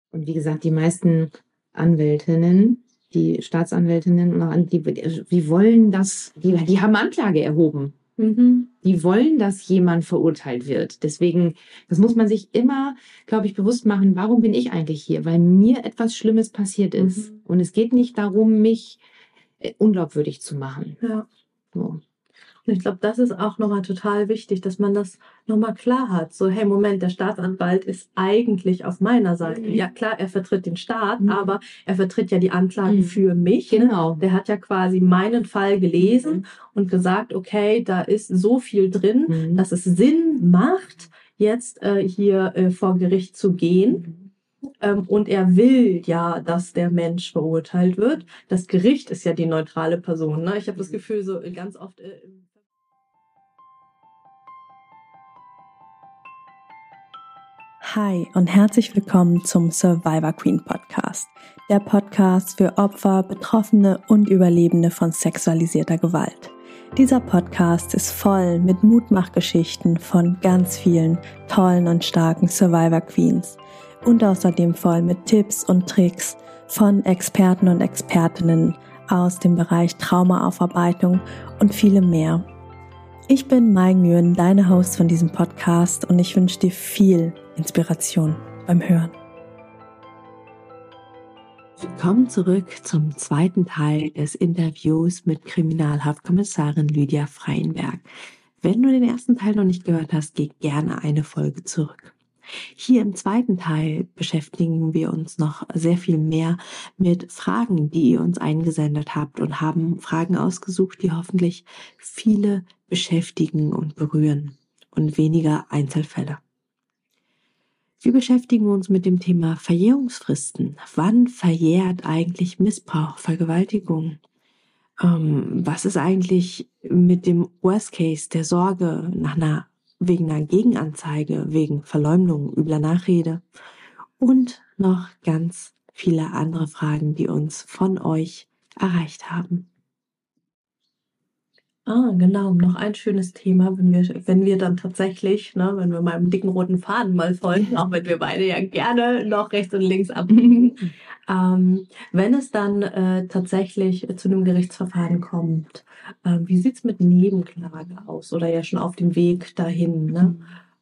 Und wie gesagt, die meisten Anwältinnen, die Staatsanwältinnen, die wollen das, die haben Anklage erhoben. Die wollen, dass jemand verurteilt wird. Deswegen, das muss man sich immer, glaube ich, bewusst machen, warum bin ich eigentlich hier? Weil mir etwas Schlimmes passiert ist. Und es geht nicht darum, mich unglaubwürdig zu machen. Ja. So. Und ich glaube, das ist auch nochmal total wichtig, dass man das nochmal klar hat. So, hey, Moment, der Staatsanwalt ist eigentlich auf meiner Seite. Ja, klar, er vertritt den Staat, aber er vertritt ja die Anklagen für mich. Genau. Der hat ja quasi meinen Fall gelesen und gesagt, okay, da ist so viel drin, dass es Sinn macht, jetzt hier vor Gericht zu gehen. Und er will ja, dass der Mensch verurteilt wird. Das Gericht ist ja die neutrale Person. Ne? Ich habe das Gefühl, so ganz oft... Hi und herzlich willkommen zum Survivor Queen Podcast. Der Podcast für Opfer, Betroffene und Überlebende von sexualisierter Gewalt. Dieser Podcast ist voll mit Mutmachgeschichten von ganz vielen tollen und starken Survivor Queens und außerdem voll mit Tipps und Tricks von Experten und Expertinnen aus dem Bereich Traumaaufarbeitung und vielem mehr. Ich bin Mai Nguyen, deine Host von diesem Podcast, und ich wünsche dir viel Inspiration beim Hören. Willkommen zurück zum zweiten Teil des Interviews mit Kriminalhaftkommissarin Lydia Freienberg. Wenn du den ersten Teil noch nicht gehört hast, geh gerne eine Folge zurück. Hier im zweiten Teil beschäftigen wir uns noch sehr viel mehr mit Fragen, die ihr uns eingesendet habt, und haben Fragen ausgesucht, die hoffentlich viele beschäftigen und berühren und weniger Einzelfälle. Wir beschäftigen uns mit dem Thema Verjährungsfristen. Wann verjährt eigentlich Missbrauch, Vergewaltigung? Was ist eigentlich mit dem Worst Case der Sorge wegen einer Gegenanzeige, wegen Verleumdung, übler Nachrede und noch ganz viele andere Fragen, die uns von euch erreicht haben. Genau, noch ein schönes Thema, wenn wir dann tatsächlich, wenn wir meinem dicken roten Faden mal folgen, auch wenn wir beide ja gerne noch rechts und links abbiegen, wenn es dann tatsächlich zu einem Gerichtsverfahren kommt, wie sieht's mit Nebenklage aus oder ja schon auf dem Weg dahin? Ne?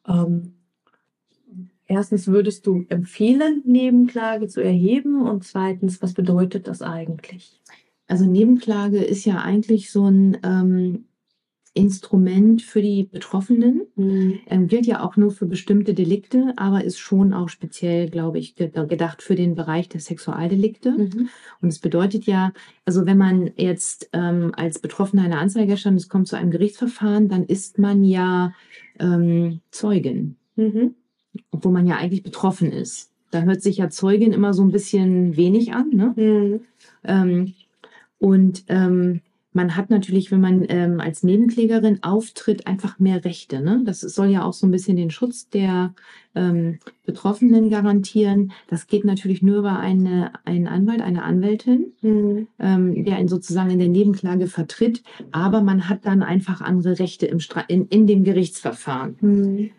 Erstens, würdest du empfehlen, Nebenklage zu erheben, und zweitens, was bedeutet das eigentlich? Also Nebenklage ist ja eigentlich so ein Instrument für die Betroffenen. Gilt ja auch nur für bestimmte Delikte, aber ist schon auch speziell, glaube ich, gedacht für den Bereich der Sexualdelikte. Und es bedeutet ja, also wenn man jetzt als Betroffener eine Anzeige erstattet und es kommt zu einem Gerichtsverfahren, dann ist man ja Zeugin, obwohl man ja eigentlich betroffen ist. Da hört sich ja Zeugin immer so ein bisschen wenig an, ne? Man hat natürlich, wenn man als Nebenklägerin auftritt, einfach mehr Rechte. Ne? Das soll ja auch so ein bisschen den Schutz der Betroffenen garantieren. Das geht natürlich nur über einen Anwalt, eine Anwältin, der ihn sozusagen in der Nebenklage vertritt. Aber man hat dann einfach andere Rechte in dem Gerichtsverfahren.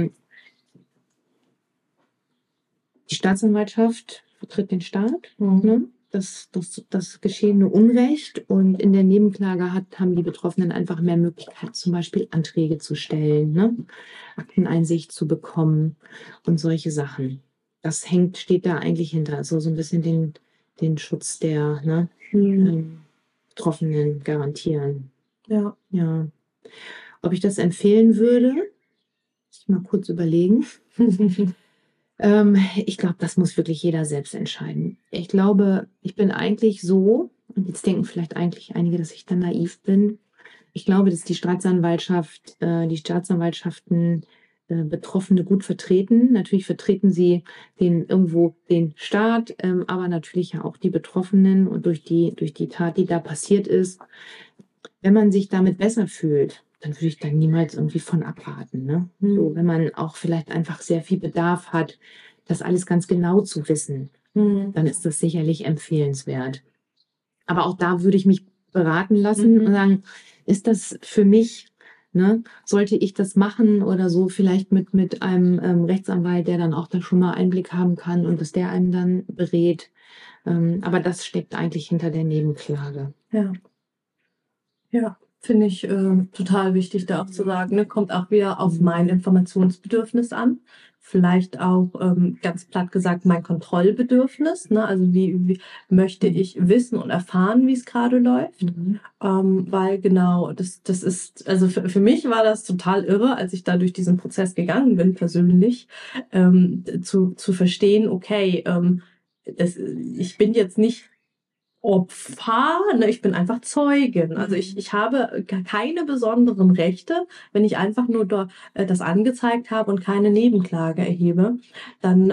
Die Staatsanwaltschaft vertritt den Staat. Ne? Das geschehene Unrecht, und in der Nebenklage haben die Betroffenen einfach mehr Möglichkeit, zum Beispiel Anträge zu stellen, ne? Akteneinsicht zu bekommen und solche Sachen. Das steht da eigentlich hinter, also so ein bisschen den Schutz der Betroffenen garantieren. Ja. Ob ich das empfehlen würde, muss ich mal kurz überlegen. Ich glaube, das muss wirklich jeder selbst entscheiden. Ich glaube, ich bin eigentlich so, und jetzt denken vielleicht eigentlich einige, dass ich da naiv bin. Ich glaube, dass die Staatsanwaltschaften Betroffene gut vertreten. Natürlich vertreten sie irgendwo den Staat, aber natürlich ja auch die Betroffenen, und durch die Tat, die da passiert ist. Wenn man sich damit besser fühlt, dann würde ich da niemals irgendwie von abraten. Ne? So, wenn man auch vielleicht einfach sehr viel Bedarf hat, das alles ganz genau zu wissen, dann ist das sicherlich empfehlenswert. Aber auch da würde ich mich beraten lassen und sagen, ist das für mich Ne? Sollte ich das machen oder so, vielleicht mit einem Rechtsanwalt, der dann auch da schon mal Einblick haben kann und dass der einem dann berät. Aber das steckt eigentlich hinter der Nebenklage. Ja. Ja, finde ich total wichtig, da auch zu sagen, ne, kommt auch wieder auf mein Informationsbedürfnis an. Vielleicht auch ganz platt gesagt mein Kontrollbedürfnis. Ne? Also wie möchte ich wissen und erfahren, wie es gerade läuft. Weil genau, das ist, also für mich war das total irre, als ich da durch diesen Prozess gegangen bin, persönlich, zu verstehen, okay, ich bin jetzt nicht Opfer, ne, ich bin einfach Zeugin. Also ich habe keine besonderen Rechte, wenn ich einfach nur das angezeigt habe und keine Nebenklage erhebe, dann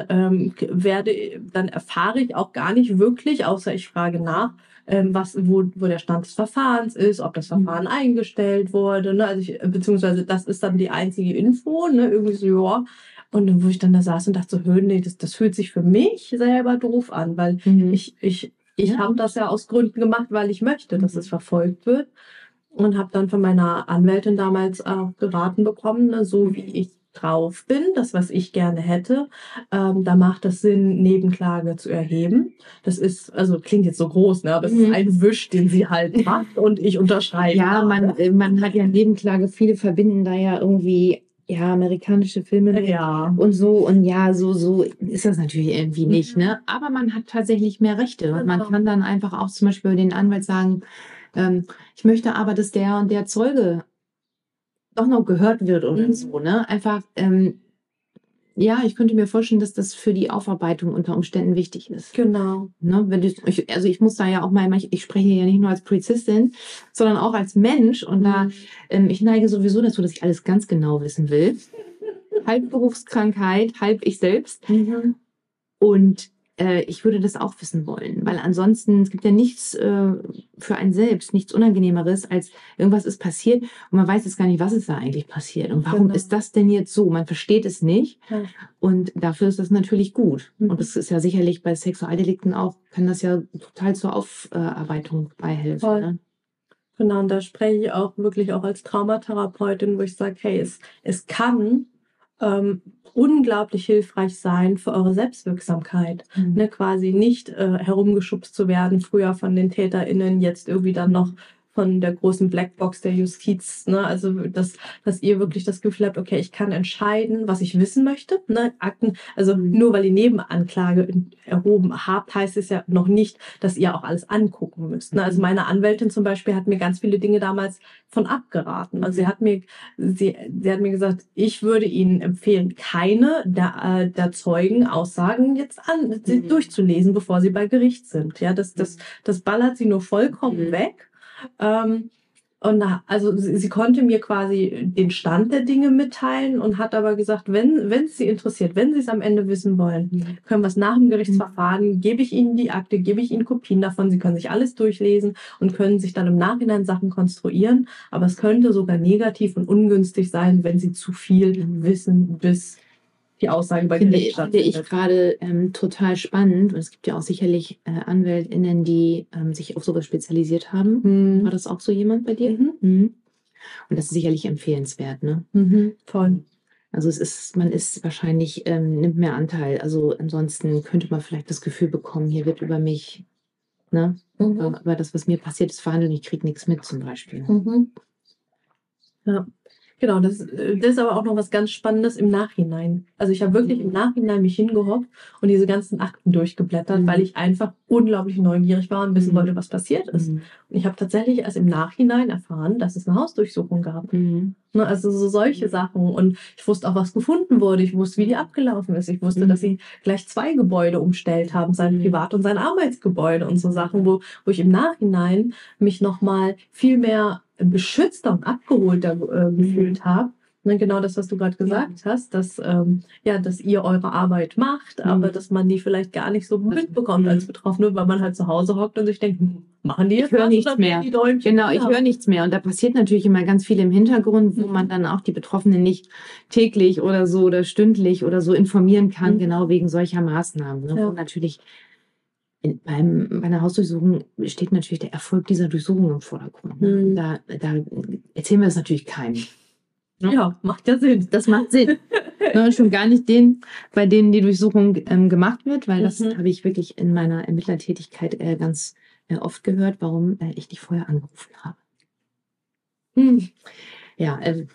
dann erfahre ich auch gar nicht wirklich, außer ich frage nach, wo der Stand des Verfahrens ist, ob das Verfahren eingestellt wurde, ne, also beziehungsweise das ist dann die einzige Info, ne, irgendwie so, ja. Und dann, wo ich dann da saß und dachte so, nee, das fühlt sich für mich selber doof an, weil ich habe das ja aus Gründen gemacht, weil ich möchte, dass es verfolgt wird. Und habe dann von meiner Anwältin damals auch geraten bekommen, ne, so wie ich drauf bin, das, was ich gerne hätte, da macht es Sinn, Nebenklage zu erheben. Das ist, also klingt jetzt so groß, ne, aber es ist ein Wisch, den sie halt macht und ich unterschreibe. Ja, man hat ja Nebenklage, viele verbinden da ja irgendwie amerikanische Filme und so. Und ja, so ist das natürlich irgendwie nicht, ne? Aber man hat tatsächlich mehr Rechte. Und man kann dann einfach auch zum Beispiel den Anwalt sagen, ich möchte aber, dass der und der Zeuge doch noch gehört wird oder so, ne? Einfach, ich könnte mir vorstellen, dass das für die Aufarbeitung unter Umständen wichtig ist. Genau. Ne? Ich muss da ja auch mal, ich spreche ja nicht nur als Polizistin, sondern auch als Mensch und ich neige sowieso dazu, dass ich alles ganz genau wissen will. Halb Berufskrankheit, halb ich selbst. Und ich würde das auch wissen wollen, weil ansonsten, es gibt ja nichts für einen selbst, nichts Unangenehmeres, als irgendwas ist passiert und man weiß jetzt gar nicht, was ist da eigentlich passiert und warum ist das denn jetzt so? Man versteht es nicht und dafür ist das natürlich gut. Und das ist ja sicherlich bei Sexualdelikten auch, kann das ja total zur Aufarbeitung beihelfen. Ne? Genau, und da spreche ich auch wirklich auch als Traumatherapeutin, wo ich sage, hey, es kann unglaublich hilfreich sein für eure Selbstwirksamkeit. Ne, quasi nicht herumgeschubst zu werden, früher von den TäterInnen, jetzt irgendwie dann noch von der großen Blackbox der Justiz. Ne? Also, dass ihr wirklich das Gefühl habt, okay, ich kann entscheiden, was ich wissen möchte. Ne? Akten, also nur weil ihr Nebenanklage erhoben habt, heißt es ja noch nicht, dass ihr auch alles angucken müsst. Ne? Also meine Anwältin zum Beispiel hat mir ganz viele Dinge damals von abgeraten. Also sie hat mir gesagt, ich würde Ihnen empfehlen, keine der Zeugenaussagen jetzt durchzulesen, bevor sie bei Gericht sind. Ja, das ballert sie nur vollkommen weg. Und also sie konnte mir quasi den Stand der Dinge mitteilen und hat aber gesagt, wenn es Sie interessiert, wenn Sie es am Ende wissen wollen, können wir es nach dem Gerichtsverfahren, gebe ich Ihnen die Akte, gebe ich Ihnen Kopien davon, Sie können sich alles durchlesen und können sich dann im Nachhinein Sachen konstruieren, aber es könnte sogar negativ und ungünstig sein, wenn Sie zu viel wissen, bis die Aussage bei Gericht stattfindet. Finde ich gerade total spannend. Und es gibt ja auch sicherlich AnwältInnen, die sich auf sowas spezialisiert haben. War das auch so jemand bei dir? Und das ist sicherlich empfehlenswert, ne? Voll. Also man ist wahrscheinlich, nimmt mehr Anteil. Also ansonsten könnte man vielleicht das Gefühl bekommen, hier wird über mich, ne? Über das, was mir passiert ist, verhandelt, ich kriege nichts mit zum Beispiel. Ja. Genau, das ist aber auch noch was ganz Spannendes im Nachhinein. Also ich habe wirklich im Nachhinein mich hingehockt und diese ganzen Akten durchgeblättert, weil ich einfach unglaublich neugierig war und wissen wollte, was passiert ist. Und ich habe tatsächlich erst im Nachhinein erfahren, dass es eine Hausdurchsuchung gab. Ne, also so solche Sachen. Und ich wusste auch, was gefunden wurde. Ich wusste, wie die abgelaufen ist. Ich wusste, dass sie gleich 2 Gebäude umstellt haben, sein Privat- und sein Arbeitsgebäude und so Sachen, wo ich im Nachhinein mich nochmal viel mehr beschützter und abgeholter gefühlt habe. Ne, genau das, was du gerade gesagt hast, dass ihr eure Arbeit macht, aber dass man die vielleicht gar nicht so mitbekommt als Betroffene, weil man halt zu Hause hockt und sich denkt, machen die jetzt ich höre nichts mehr. Genau, ich höre nichts mehr. Und da passiert natürlich immer ganz viel im Hintergrund, wo man dann auch die Betroffenen nicht täglich oder so oder stündlich oder so informieren kann, genau wegen solcher Maßnahmen. Ne? Wo natürlich bei einer Hausdurchsuchung steht natürlich der Erfolg dieser Durchsuchung im Vordergrund. Ne? Da erzählen wir es natürlich keinem. Ja, macht ja Sinn. Das macht Sinn. Schon gar nicht bei denen die Durchsuchung gemacht wird, weil das habe ich wirklich in meiner Ermittlertätigkeit ganz oft gehört, warum ich dich vorher angerufen habe. Ja,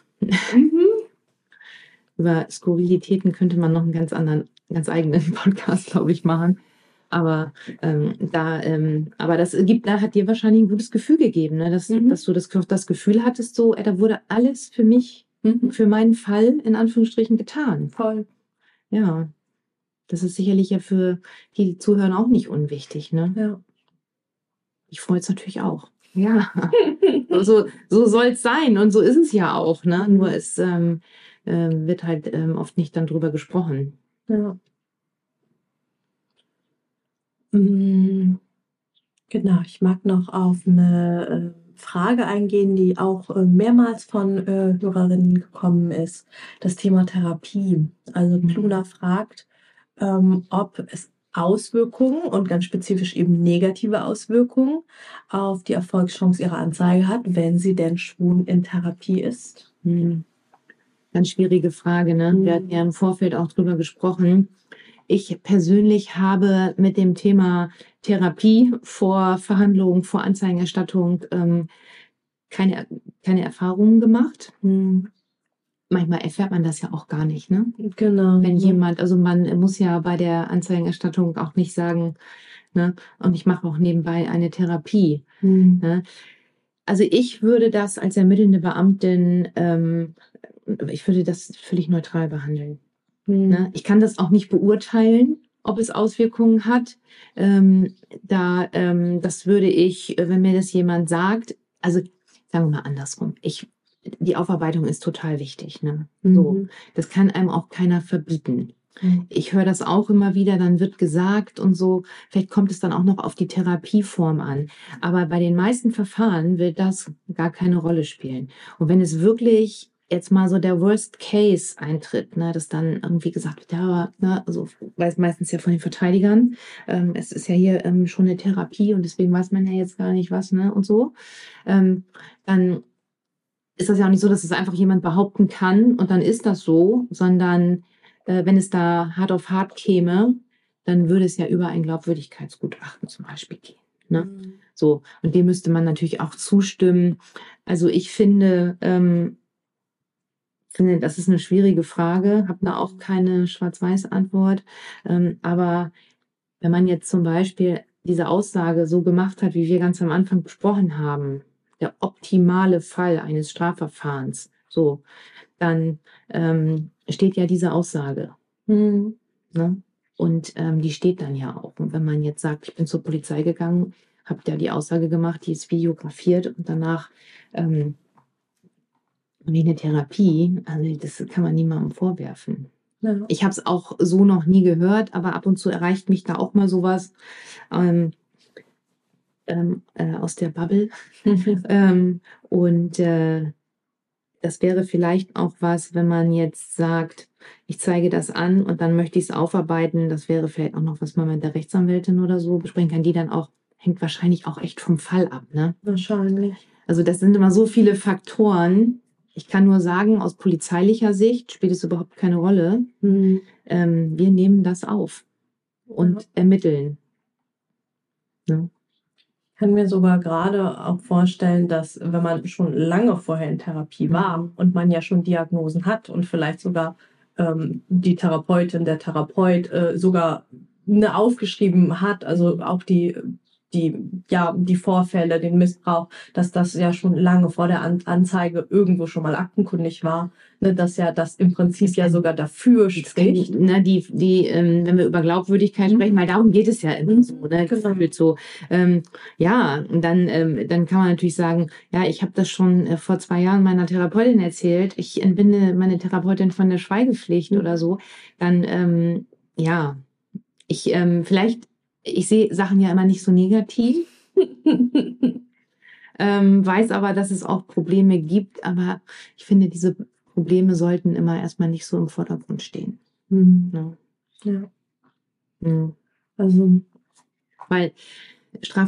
über Skurrilitäten könnte man noch einen ganz eigenen Podcast, glaube ich, machen. Aber aber das hat dir wahrscheinlich ein gutes Gefühl gegeben, ne? Dass du das Gefühl hattest, so, da wurde alles für mich, für meinen Fall, in Anführungsstrichen, getan. Voll. Ja. Das ist sicherlich ja für die zuhören auch nicht unwichtig, ne? Ja. Ich freue es natürlich auch. Ja. So soll es sein und so ist es ja auch, ne? Nur es wird halt oft nicht dann drüber gesprochen. Ja. Genau, ich mag noch auf eine Frage eingehen, die auch mehrmals von Hörerinnen gekommen ist. Das Thema Therapie. Also Kluna fragt, ob es Auswirkungen und ganz spezifisch eben negative Auswirkungen auf die Erfolgschance ihrer Anzeige hat, wenn sie denn schon in Therapie ist. Ganz schwierige Frage, ne? Wir hatten ja im Vorfeld auch drüber gesprochen. Ich persönlich habe mit dem Thema Therapie vor Verhandlungen, vor Anzeigenerstattung keine Erfahrungen gemacht. Manchmal erfährt man das ja auch gar nicht, ne? Genau. Wenn jemand, also man muss ja bei der Anzeigenerstattung auch nicht sagen, ne, und ich mache auch nebenbei eine Therapie. Ne? Also ich würde das als ermittelnde Beamtin, ich würde das völlig neutral behandeln. Ne? Ich kann das auch nicht beurteilen, ob es Auswirkungen hat. Das würde ich, wenn mir das jemand sagt, also sagen wir mal andersrum, die Aufarbeitung ist total wichtig. Ne? So, das kann einem auch keiner verbieten. Ich höre das auch immer wieder, dann wird gesagt und so, vielleicht kommt es dann auch noch auf die Therapieform an. Aber bei den meisten Verfahren wird das gar keine Rolle spielen. Und wenn es wirklich jetzt mal so der Worst Case eintritt, ne, dass dann irgendwie gesagt wird, ja, ne, also weiß meistens ja von den Verteidigern, es ist ja hier schon eine Therapie und deswegen weiß man ja jetzt gar nicht was, ne, und so, dann ist das ja auch nicht so, dass es einfach jemand behaupten kann und dann ist das so, sondern wenn es da hart auf hart käme, dann würde es ja über ein Glaubwürdigkeitsgutachten zum Beispiel gehen. Ne? So, und dem müsste man natürlich auch zustimmen. Also ich finde, das ist eine schwierige Frage, habe da auch keine Schwarz-Weiß-Antwort. Aber wenn man jetzt zum Beispiel diese Aussage so gemacht hat, wie wir ganz am Anfang besprochen haben, der optimale Fall eines Strafverfahrens, so, dann steht ja diese Aussage. Ne? Und die steht dann ja auch. Und wenn man jetzt sagt, ich bin zur Polizei gegangen, habe ja die Aussage gemacht, die ist videografiert und danach wie eine Therapie, also das kann man niemandem vorwerfen. Ja. Ich habe es auch so noch nie gehört, aber ab und zu erreicht mich da auch mal sowas aus der Bubble. Das wäre vielleicht auch was, wenn man jetzt sagt, ich zeige das an und dann möchte ich es aufarbeiten. Das wäre vielleicht auch noch, was man mit der Rechtsanwältin oder so besprechen kann, die dann auch, hängt wahrscheinlich auch echt vom Fall ab. Ne? Wahrscheinlich. Also das sind immer so viele Faktoren. Ich kann nur sagen, aus polizeilicher Sicht spielt es überhaupt keine Rolle. Wir nehmen das auf und ermitteln. Ne? Ich kann mir sogar gerade auch vorstellen, dass wenn man schon lange vorher in Therapie war und man ja schon Diagnosen hat und vielleicht sogar die Therapeutin, der Therapeut sogar eine aufgeschrieben hat, also auch die Vorfälle, den Missbrauch, dass das ja schon lange vor der Anzeige irgendwo schon mal aktenkundig war, ne, dass ja das im Prinzip ja sogar dafür spricht. Wenn wir über Glaubwürdigkeit sprechen, weil darum geht es ja immer so, ne, gefühlt so. Und dann kann man natürlich sagen, ja, ich habe das schon vor 2 Jahren meiner Therapeutin erzählt, ich entbinde meine Therapeutin von der Schweigepflicht oder so, dann, ich sehe Sachen ja immer nicht so negativ, weiß aber, dass es auch Probleme gibt, aber ich finde, diese Probleme sollten immer erstmal nicht so im Vordergrund stehen. Ja. Also, weil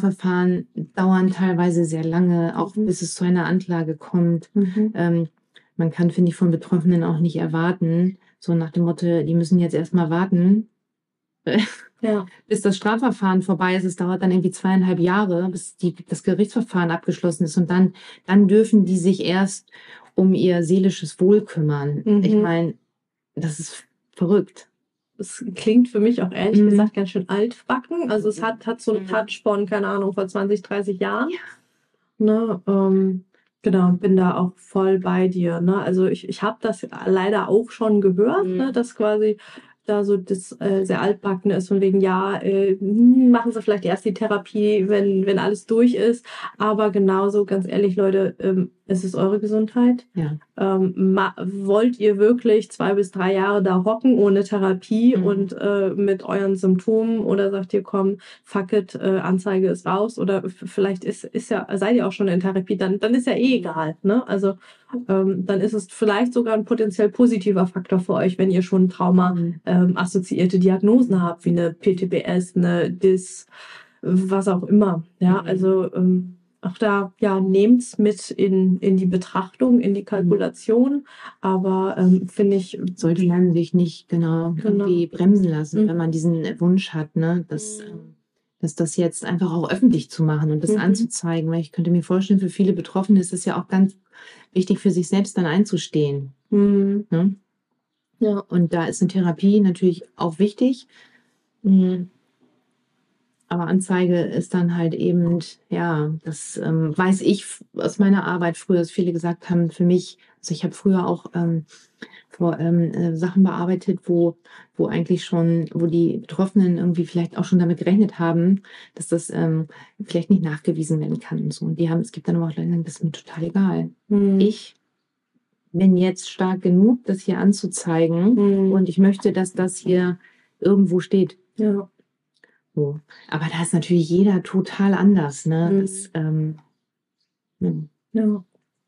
Strafverfahren dauern teilweise sehr lange, auch bis es zu einer Anklage kommt. man kann, finde ich, von Betroffenen auch nicht erwarten, so nach dem Motto, die müssen jetzt erstmal warten, bis das Strafverfahren vorbei ist. Es dauert dann irgendwie 2,5 Jahre, bis das Gerichtsverfahren abgeschlossen ist. Und dann dürfen die sich erst um ihr seelisches Wohl kümmern. Ich meine, das ist verrückt. Es klingt für mich auch ehrlich gesagt ganz schön altbacken. Also es hat so einen Touch von, keine Ahnung, vor 20, 30 Jahren. Ja. Ne, genau, bin da auch voll bei dir. Ne? Also ich habe das leider auch schon gehört, ne, dass quasi da so das sehr altbacken ist, von wegen, machen Sie vielleicht erst die Therapie, wenn alles durch ist. Aber genauso, ganz ehrlich, Leute, es ist eure Gesundheit. Ja. Wollt ihr wirklich 2 bis 3 Jahre da hocken ohne Therapie und mit euren Symptomen, oder sagt ihr, komm, fuck it, Anzeige ist raus, oder vielleicht seid ihr auch schon in Therapie, dann ist ja eh egal, ne? Also dann ist es vielleicht sogar ein potenziell positiver Faktor für euch, wenn ihr schon Trauma assoziierte Diagnosen habt, wie eine PTBS, eine DIS, was auch immer. Ja, also auch da, nehmt's mit in die Betrachtung, in die Kalkulation, aber finde ich, sollte man sich nicht irgendwie bremsen lassen, wenn man diesen Wunsch hat, ne, dass das jetzt einfach auch öffentlich zu machen und das anzuzeigen, weil ich könnte mir vorstellen, für viele Betroffene ist es ja auch ganz wichtig, für sich selbst dann einzustehen. Ne? Ja, und da ist eine Therapie natürlich auch wichtig. Aber Anzeige ist dann halt eben, das weiß ich aus meiner Arbeit früher, dass viele gesagt haben, für mich, also ich habe früher auch Sachen bearbeitet, wo die Betroffenen irgendwie vielleicht auch schon damit gerechnet haben, dass das vielleicht nicht nachgewiesen werden kann und so. Und es gibt dann aber auch Leute, die sagen, das ist mir total egal. Ich bin jetzt stark genug, das hier anzuzeigen und ich möchte, dass das hier irgendwo steht. Ja. So. Aber da ist natürlich jeder total anders, ne? Ja.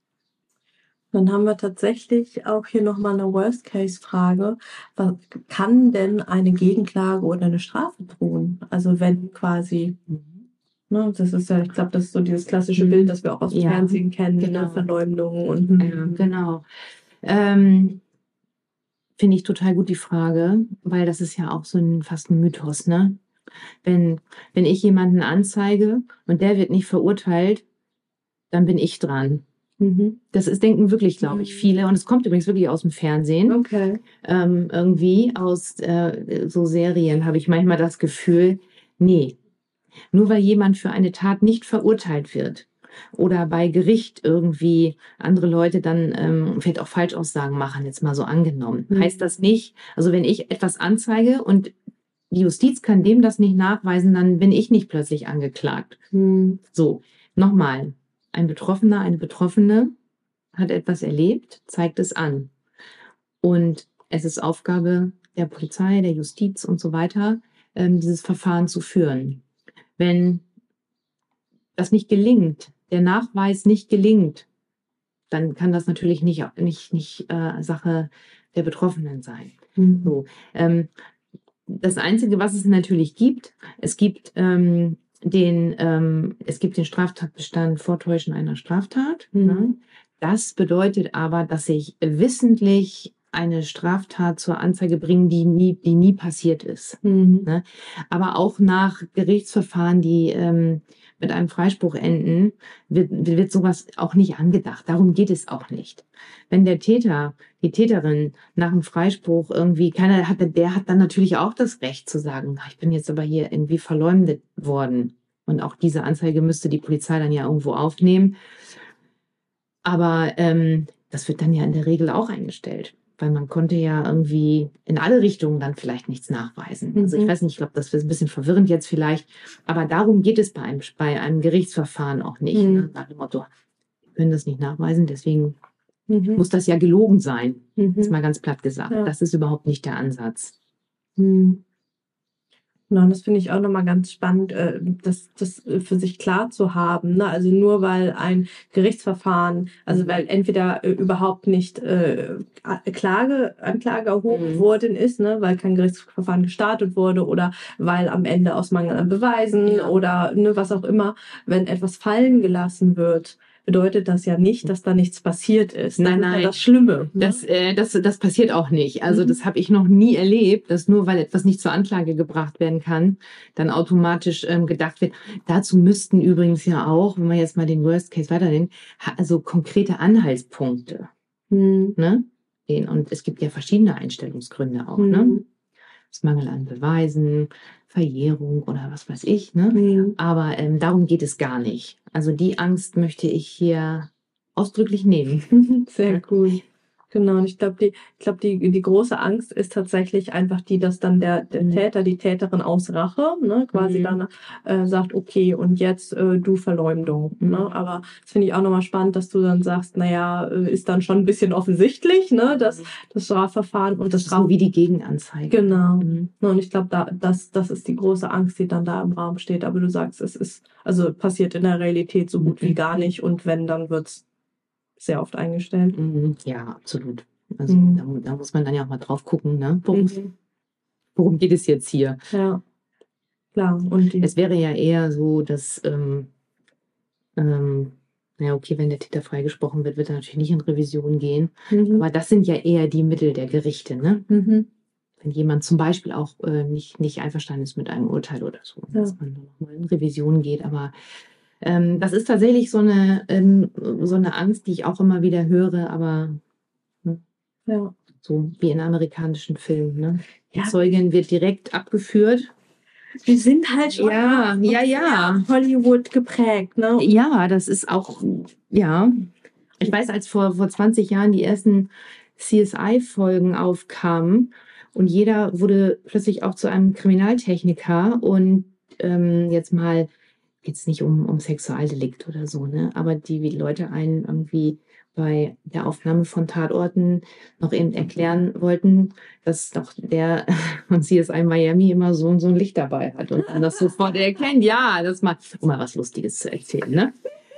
Dann haben wir tatsächlich auch hier nochmal eine Worst-Case-Frage. Was kann denn eine Gegenklage oder eine Strafe drohen? Also wenn quasi, ne, das ist ja, ich glaube, das ist so dieses klassische Bild, das wir auch aus dem Fernsehen kennen, genau. Verleumdung und genau. Finde ich total gut die Frage, weil das ist ja auch so fast ein Mythos, ne? Wenn ich jemanden anzeige und der wird nicht verurteilt, dann bin ich dran. Denken wirklich, glaube ich, viele. Und es kommt übrigens wirklich aus dem Fernsehen. Okay. Irgendwie aus so Serien habe ich manchmal das Gefühl, nee, nur weil jemand für eine Tat nicht verurteilt wird oder bei Gericht irgendwie andere Leute dann vielleicht auch Falschaussagen machen, jetzt mal so angenommen, heißt das nicht, also wenn ich etwas anzeige und die Justiz kann dem das nicht nachweisen, dann bin ich nicht plötzlich angeklagt. So, nochmal. Ein Betroffener, eine Betroffene hat etwas erlebt, zeigt es an. Und es ist Aufgabe der Polizei, der Justiz und so weiter, dieses Verfahren zu führen. Wenn das nicht gelingt, der Nachweis nicht gelingt, dann kann das natürlich nicht Sache der Betroffenen sein. So, das Einzige, was es natürlich gibt, es gibt den Straftatbestand Vortäuschen einer Straftat. Ne? Das bedeutet aber, dass ich wissentlich eine Straftat zur Anzeige bringe, die nie passiert ist. Ne? Aber auch nach Gerichtsverfahren, die mit einem Freispruch enden, wird sowas auch nicht angedacht. Darum geht es auch nicht. Wenn der Täter, die Täterin nach dem Freispruch irgendwie der hat dann natürlich auch das Recht zu sagen, ich bin jetzt aber hier irgendwie verleumdet worden. Und auch diese Anzeige müsste die Polizei dann ja irgendwo aufnehmen. Aber das wird dann ja in der Regel auch eingestellt. Weil man konnte ja irgendwie in alle Richtungen dann vielleicht nichts nachweisen. Also ich weiß nicht, ich glaube, das wird ein bisschen verwirrend jetzt vielleicht. Aber darum geht es bei einem Gerichtsverfahren auch nicht. Ne? Nach dem Motto, wir können das nicht nachweisen, deswegen muss das ja gelogen sein. Jetzt mal ganz platt gesagt. Ja. Das ist überhaupt nicht der Ansatz. Genau, das finde ich auch nochmal ganz spannend, das für sich klar zu haben. Ne? Also nur weil ein Gerichtsverfahren, also weil entweder überhaupt nicht Anklage erhoben worden ist, ne? Weil kein Gerichtsverfahren gestartet wurde oder weil am Ende aus Mangel an Beweisen oder ne, was auch immer, wenn etwas fallen gelassen wird, bedeutet das ja nicht, dass da nichts passiert ist. Das Nein, ist ja nein. das Schlimme. Ne? Das passiert auch nicht. Also das habe ich noch nie erlebt, dass nur weil etwas nicht zur Anklage gebracht werden kann, dann automatisch gedacht wird. Dazu müssten übrigens ja auch, wenn man jetzt mal den Worst Case weiternehmen, also konkrete Anhaltspunkte. Ne? Und es gibt ja verschiedene Einstellungsgründe auch. Ne? Das Mangel an Beweisen, Verjährung oder was weiß ich. Ne? Aber darum geht es gar nicht. Also die Angst möchte ich hier ausdrücklich nehmen. Sehr cool. Genau, und ich glaube, die große Angst ist tatsächlich einfach die, dass dann der Täter, die Täterin aus Rache, ne, quasi dann sagt, okay, und jetzt du Verleumdung. Ne? Aber das finde ich auch nochmal spannend, dass du dann sagst, naja, ist dann schon ein bisschen offensichtlich, ne, dass das Strafverfahren und das so wie die Gegenanzeige. Genau. Und ich glaube, das ist die große Angst, die dann da im Raum steht. Aber du sagst, es ist, also passiert in der Realität so gut wie gar nicht, und wenn, dann wird's sehr oft eingestellt. Ja, absolut. Also da muss man dann ja auch mal drauf gucken, ne? Worum geht es jetzt hier? Ja, klar. Und es wäre ja eher so, dass, ja okay, wenn der Täter freigesprochen wird, wird er natürlich nicht in Revision gehen. Aber das sind ja eher die Mittel der Gerichte, ne? Wenn jemand zum Beispiel auch nicht einverstanden ist mit einem Urteil oder so, dass man dann nochmal in Revision geht. Aber das ist tatsächlich so eine Angst, die ich auch immer wieder höre, aber so wie in amerikanischen Filmen. Ne? Die Zeugin wird direkt abgeführt. Wir sind halt schon Hollywood geprägt. Ne? Ja, das ist auch, ja. Ich weiß, als vor 20 Jahren die ersten CSI-Folgen aufkamen und jeder wurde plötzlich auch zu einem Kriminaltechniker und jetzt nicht um Sexualdelikt oder so, ne? Aber die Leute einen irgendwie bei der Aufnahme von Tatorten noch eben erklären wollten, dass doch der von CSI Miami immer so ein Licht dabei hat und man das sofort erkennt. Ja, das mal, um mal was Lustiges zu erzählen, ne?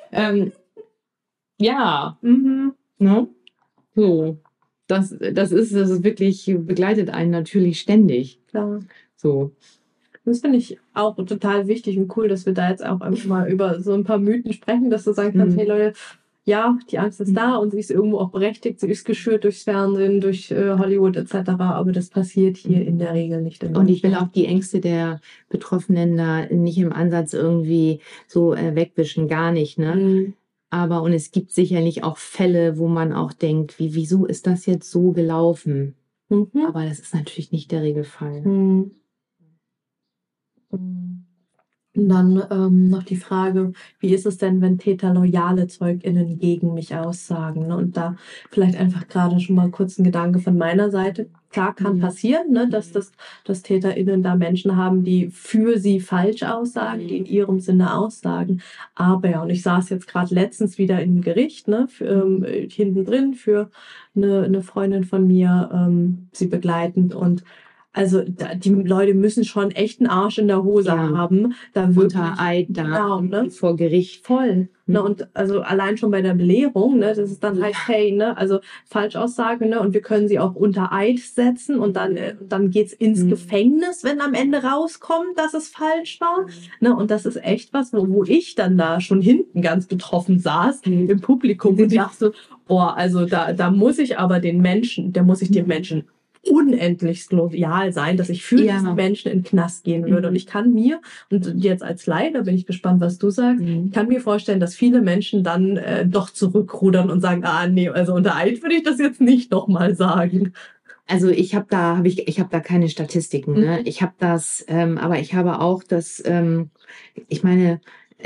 Ne? So. Das ist wirklich, begleitet einen natürlich ständig. Klar. So. Das finde ich auch total wichtig und cool, dass wir da jetzt auch einfach mal über so ein paar Mythen sprechen, dass du sagen kannst, hey Leute, ja, die Angst ist da und sie ist irgendwo auch berechtigt, sie ist geschürt durchs Fernsehen, durch Hollywood etc., aber das passiert hier in der Regel nicht. Und ich will auch die Ängste der Betroffenen da nicht im Ansatz irgendwie so wegwischen, gar nicht, ne? Aber, und es gibt sicherlich auch Fälle, wo man auch denkt, wieso ist das jetzt so gelaufen? Aber das ist natürlich nicht der Regelfall. Und dann noch die Frage, wie ist es denn, wenn Täter loyale ZeugInnen gegen mich aussagen? Ne? Und da vielleicht einfach gerade schon mal kurz ein Gedanke von meiner Seite. Klar, kann passieren, ne, dass TäterInnen da Menschen haben, die für sie falsch aussagen, die in ihrem Sinne aussagen. Aber ja, und ich saß jetzt gerade letztens wieder im Gericht, ne, hinten drin für eine Freundin von mir, sie begleitend, und also die Leute müssen schon echt einen Arsch in der Hose haben. Da wirklich, unter Eid da, vor Gericht. Voll. Ne, und also allein schon bei der Belehrung, ne, das ist dann halt, hey, ne, also Falschaussage, ne, und wir können sie auch unter Eid setzen und dann geht's ins Gefängnis, wenn am Ende rauskommt, dass es falsch war. Ne, und das ist echt was, wo ich dann da schon hinten ganz betroffen saß im Publikum und dachte, also da muss ich aber dem Menschen unendlich loyal sein, dass ich für diesen Menschen in den Knast gehen würde. Und ich kann mir, und jetzt als Laie, da bin ich gespannt, was du sagst, ich kann mir vorstellen, dass viele Menschen dann doch zurückrudern und sagen, nee, also unter Eid würde ich das jetzt nicht nochmal sagen. Also ich habe da keine Statistiken. Ne? Ich habe das, aber ich habe auch das, ich meine,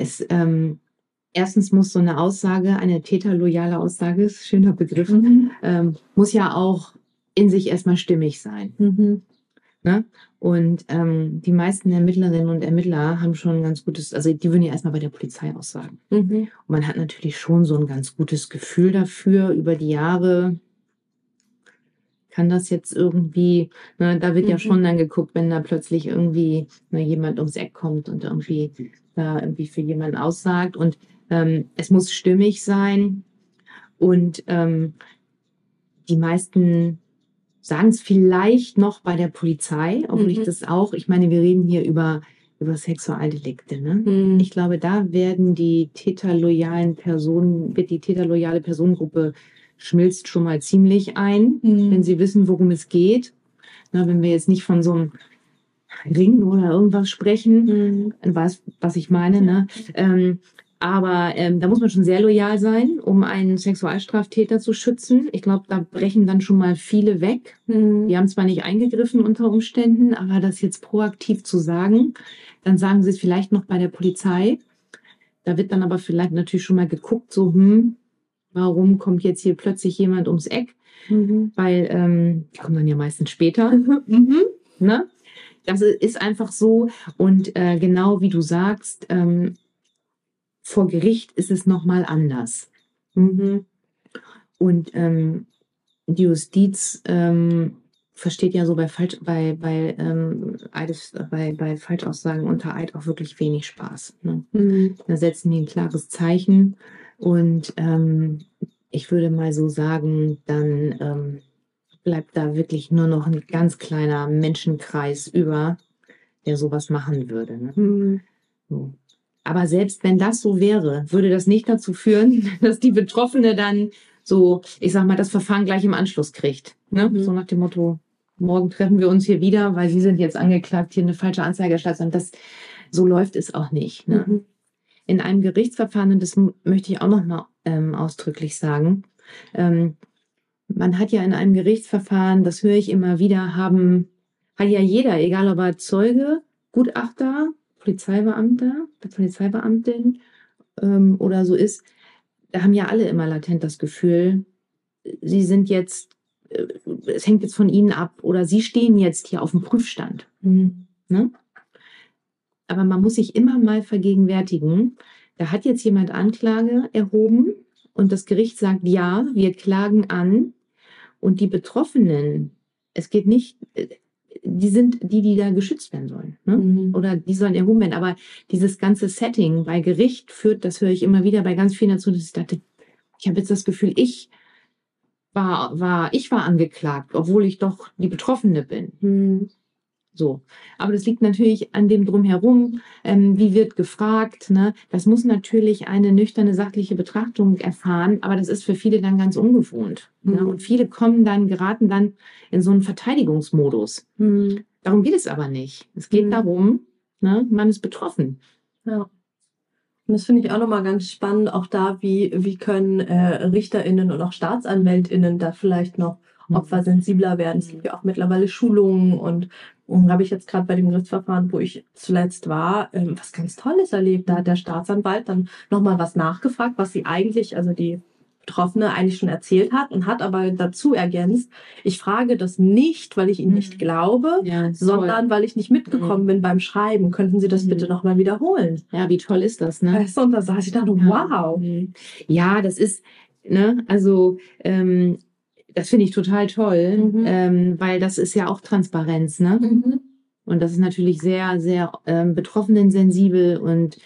erstens muss so eine Aussage, eine täterloyale Aussage, ist ein schöner Begriff, muss ja auch in sich erstmal stimmig sein. Ne? Und die meisten Ermittlerinnen und Ermittler haben schon ein ganz gutes, also die würden ja erstmal bei der Polizei aussagen. Und man hat natürlich schon so ein ganz gutes Gefühl dafür über die Jahre. Kann das jetzt irgendwie, ne, da wird ja schon dann geguckt, wenn da plötzlich irgendwie jemand ums Eck kommt und irgendwie da irgendwie für jemanden aussagt. Und es muss stimmig sein. Und die meisten sagen es vielleicht noch bei der Polizei, obwohl ich das auch, ich meine, wir reden hier über über Sexualdelikte. Ne? Ich glaube, da wird die täterloyale Personengruppe schmilzt schon mal ziemlich ein, wenn sie wissen, worum es geht. Na, wenn wir jetzt nicht von so einem Ring oder irgendwas sprechen, weißt, was ich meine, ne? Aber da muss man schon sehr loyal sein, um einen Sexualstraftäter zu schützen. Ich glaube, da brechen dann schon mal viele weg. Die haben zwar nicht eingegriffen unter Umständen, aber das jetzt proaktiv zu sagen, dann sagen sie es vielleicht noch bei der Polizei. Da wird dann aber vielleicht natürlich schon mal geguckt, so, warum kommt jetzt hier plötzlich jemand ums Eck? Weil die kommen dann ja meistens später. Ne? Das ist einfach so. Und genau wie du sagst, vor Gericht ist es nochmal anders. Und die Justiz versteht ja so bei Falschaussagen unter Eid auch wirklich wenig Spaß. Ne? Da setzen die ein klares Zeichen. Und ich würde mal so sagen, dann bleibt da wirklich nur noch ein ganz kleiner Menschenkreis über, der sowas machen würde. Ne? So. Aber selbst wenn das so wäre, würde das nicht dazu führen, dass die Betroffene dann so, ich sag mal, das Verfahren gleich im Anschluss kriegt. Ne? So nach dem Motto, morgen treffen wir uns hier wieder, weil Sie sind jetzt angeklagt, hier eine falsche Anzeige erstattet. Und so läuft es auch nicht. Ne? In einem Gerichtsverfahren, und das möchte ich auch noch mal ausdrücklich sagen, man hat ja in einem Gerichtsverfahren, das höre ich immer wieder, hat ja jeder, egal ob er Zeuge, Gutachter, Polizeibeamtin oder so ist, da haben ja alle immer latent das Gefühl, sie sind jetzt, es hängt jetzt von ihnen ab oder sie stehen jetzt hier auf dem Prüfstand. Ne? Aber man muss sich immer mal vergegenwärtigen, da hat jetzt jemand Anklage erhoben und das Gericht sagt, ja, wir klagen an und die Betroffenen, es geht nicht, die sind die da geschützt werden sollen. Ne? Oder die sollen erhoben werden. Aber dieses ganze Setting bei Gericht führt, das höre ich immer wieder bei ganz vielen dazu, dass ich dachte, ich habe jetzt das Gefühl, ich war angeklagt, obwohl ich doch die Betroffene bin. So. Aber das liegt natürlich an dem Drumherum, wie wird gefragt. Ne? Das muss natürlich eine nüchterne, sachliche Betrachtung erfahren, aber das ist für viele dann ganz ungewohnt. Ne? Und viele geraten dann in so einen Verteidigungsmodus. Darum geht es aber nicht. Es geht darum, ne, man ist betroffen. Ja. Und das finde ich auch nochmal ganz spannend, auch da, wie können RichterInnen und auch StaatsanwältInnen da vielleicht noch opfersensibler werden. Es gibt ja auch mittlerweile Schulungen und habe ich jetzt gerade bei dem Gerichtsverfahren, wo ich zuletzt war, was ganz Tolles erlebt. Da hat der Staatsanwalt dann nochmal was nachgefragt, was sie eigentlich, also die Betroffene eigentlich schon erzählt hat und hat aber dazu ergänzt, ich frage das nicht, weil ich Ihnen nicht glaube, sondern weil ich nicht mitgekommen bin beim Schreiben. Könnten Sie das bitte nochmal wiederholen? Ja, wie toll ist das, ne? Weißt du, und da saß ich da, wow. Ja, das ist, ne, also das finde ich total toll, weil das ist ja auch Transparenz, ne? Und das ist natürlich sehr, sehr betroffenensensibel und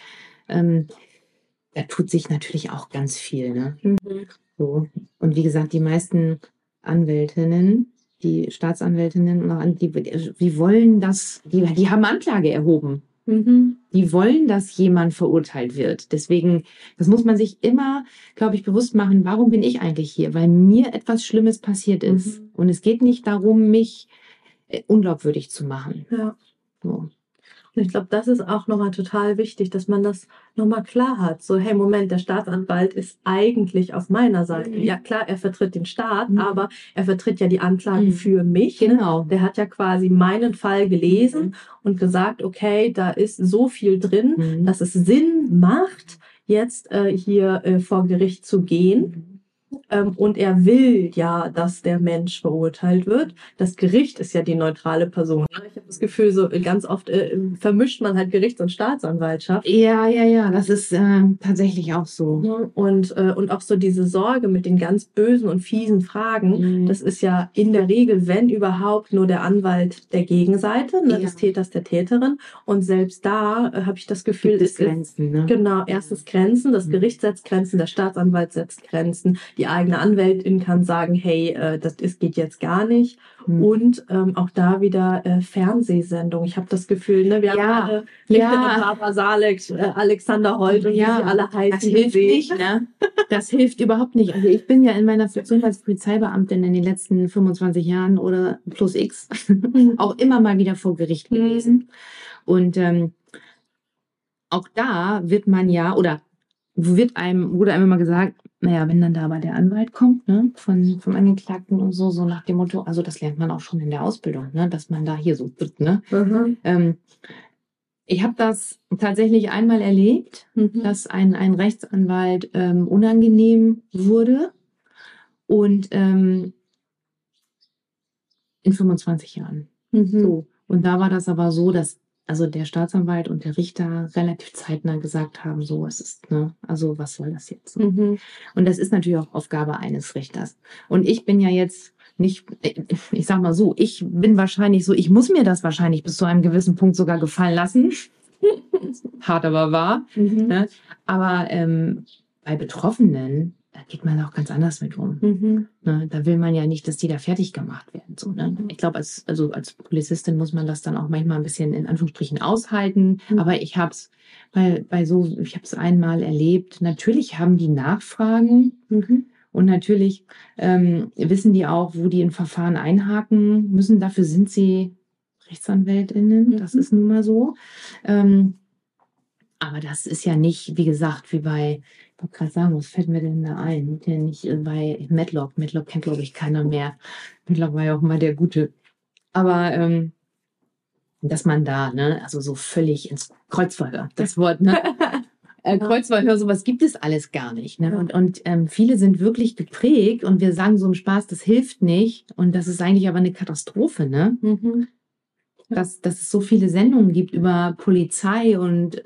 da tut sich natürlich auch ganz viel, ne? So. Und wie gesagt, die meisten Anwältinnen, die Staatsanwältinnen, die wollen das, die haben Anklage erhoben. Die wollen, dass jemand verurteilt wird. Deswegen, das muss man sich immer, glaube ich, bewusst machen, warum bin ich eigentlich hier? Weil mir etwas Schlimmes passiert ist. Und es geht nicht darum, mich unglaubwürdig zu machen. Ja. So. Und ich glaube, das ist auch nochmal total wichtig, dass man das nochmal klar hat. So, hey, Moment, der Staatsanwalt ist eigentlich auf meiner Seite. Ja, klar, er vertritt den Staat, aber er vertritt ja die Anklagen für mich. Genau. Der hat ja quasi meinen Fall gelesen und gesagt, okay, da ist so viel drin, dass es Sinn macht, jetzt hier vor Gericht zu gehen. Und er will ja, dass der Mensch verurteilt wird. Das Gericht ist ja die neutrale Person. Ich habe das Gefühl, so ganz oft vermischt man halt Gerichts- und Staatsanwaltschaft. Ja, das ist tatsächlich auch so. Und auch so diese Sorge mit den ganz bösen und fiesen Fragen, das ist ja in der Regel, wenn überhaupt, nur der Anwalt der Gegenseite, ne, des Täters, der Täterin. Und selbst da habe ich das Gefühl, es Grenzen, ne? Genau, erstens Grenzen, das Gericht setzt Grenzen, der Staatsanwalt setzt Grenzen, die eigene Anwältin kann sagen, hey, geht jetzt gar nicht. Und auch da wieder Fernsehsendung. Ich habe das Gefühl, ne, wir haben Barbara Salex, Alexander Holt und wie sie alle heißen. Das hilft nicht, ne? Das hilft überhaupt nicht. Also ich bin ja in meiner Funktion als Polizeibeamtin in den letzten 25 Jahren oder plus X auch immer mal wieder vor Gericht gewesen. Und auch da wird man wurde einem immer gesagt, naja, wenn dann da aber der Anwalt kommt, ne, vom Angeklagten und so nach dem Motto, also das lernt man auch schon in der Ausbildung, ne, dass man da hier so wird, ne. Ich habe das tatsächlich einmal erlebt, dass ein Rechtsanwalt unangenehm wurde und in 25 Jahren. So. Und da war das aber so, dass also der Staatsanwalt und der Richter relativ zeitnah gesagt haben, so, es ist, ne, also was soll das jetzt? Und das ist natürlich auch Aufgabe eines Richters. Und ich bin ja jetzt nicht, ich sag mal so, ich bin wahrscheinlich so, ich muss mir das wahrscheinlich bis zu einem gewissen Punkt sogar gefallen lassen. Hart aber wahr. Ne? Aber bei Betroffenen, da geht man auch ganz anders mit um. Ne? Da will man ja nicht, dass die da fertig gemacht werden. So, ne? Ich glaube, als Polizistin muss man das dann auch manchmal ein bisschen in Anführungsstrichen aushalten. Aber ich habe es ich habe es einmal erlebt. Natürlich haben die Nachfragen und natürlich wissen die auch, wo die in Verfahren einhaken müssen. Dafür sind sie RechtsanwältInnen. Das ist nun mal so. Aber das ist ja nicht, wie gesagt, wie bei, ich wollte gerade sagen, was fällt mir denn da ein? Nicht bei Matlock. Matlock kennt, glaube ich, keiner mehr. Matlock war ja auch mal der Gute. Aber dass man da, ne, also so völlig ins Kreuzverhör, das Wort, ne? Kreuzverhör, sowas gibt es alles gar nicht. Ne? Und viele sind wirklich geprägt und wir sagen so im Spaß, das hilft nicht. Und das ist eigentlich aber eine Katastrophe, ne? Dass es so viele Sendungen gibt über Polizei und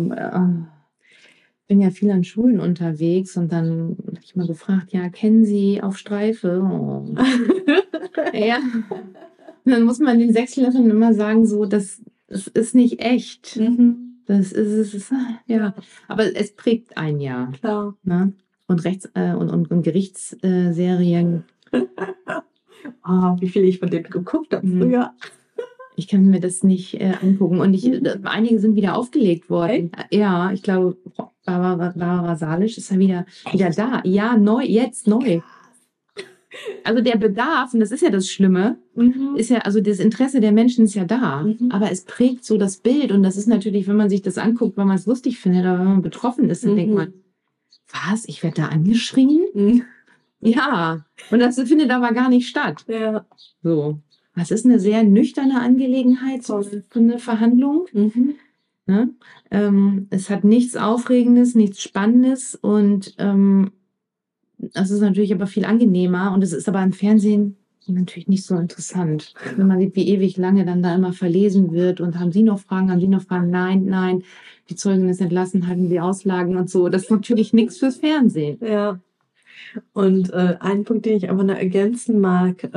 bin ja viel an Schulen unterwegs und dann habe ich mal gefragt, ja, kennen Sie Auf Streife? Oh. Ja. Und dann muss man den Sechsklässlern immer sagen, so, das ist nicht echt. Das ist ja. Aber es prägt ein Jahr. Klar. Ne? Und und Gerichtsserien. Wie viel ich von denen geguckt habe früher. Ich kann mir das nicht angucken. Und einige sind wieder aufgelegt worden. Hey? Ja, ich glaube, Barbara Salisch ist ja wieder da. Ja, jetzt neu. Also der Bedarf, und das ist ja das Schlimme, ist ja, also das Interesse der Menschen ist ja da. Aber es prägt so das Bild. Und das ist natürlich, wenn man sich das anguckt, weil man es lustig findet, oder wenn man betroffen ist, dann denkt man, was? Ich werde da angeschrien? Ja. Und das findet aber gar nicht statt. Ja. So. Das ist eine sehr nüchterne Angelegenheit, so eine Verhandlung. Ne? Es hat nichts Aufregendes, nichts Spannendes und das ist natürlich aber viel angenehmer und es ist aber im Fernsehen natürlich nicht so interessant. Wenn man sieht, wie ewig lange dann da immer verlesen wird und haben Sie noch Fragen, nein, die Zeugin ist entlassen, halten Sie Auslagen und so. Das ist natürlich nichts fürs Fernsehen. Ja. Und ein Punkt, den ich aber noch ergänzen mag,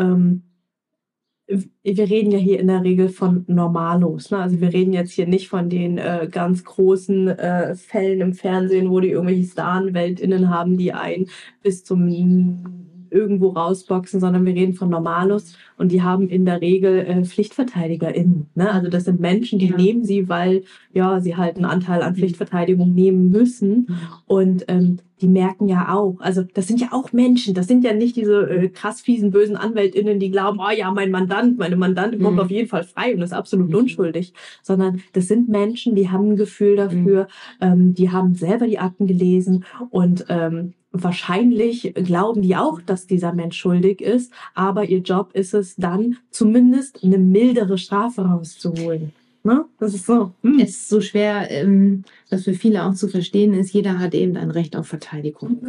wir reden ja hier in der Regel von Normalos, ne? Also wir reden jetzt hier nicht von den ganz großen Fällen im Fernsehen, wo die irgendwelche Staranwältinnen haben, die einen bis zum irgendwo rausboxen, sondern wir reden von Normalos und die haben in der Regel PflichtverteidigerInnen. Ne? Also das sind Menschen, die nehmen sie, weil sie halt einen Anteil an Pflichtverteidigung nehmen müssen und die merken ja auch, also das sind ja auch Menschen, das sind ja nicht diese krass fiesen, bösen AnwältInnen, die glauben, oh ja, meine Mandantin kommt auf jeden Fall frei und ist absolut unschuldig, sondern das sind Menschen, die haben ein Gefühl dafür, die haben selber die Akten gelesen und wahrscheinlich glauben die auch, dass dieser Mensch schuldig ist, aber ihr Job ist es dann, zumindest eine mildere Strafe rauszuholen. Ne? Das ist so. Es ist so schwer, das für viele auch zu verstehen ist, jeder hat eben ein Recht auf Verteidigung.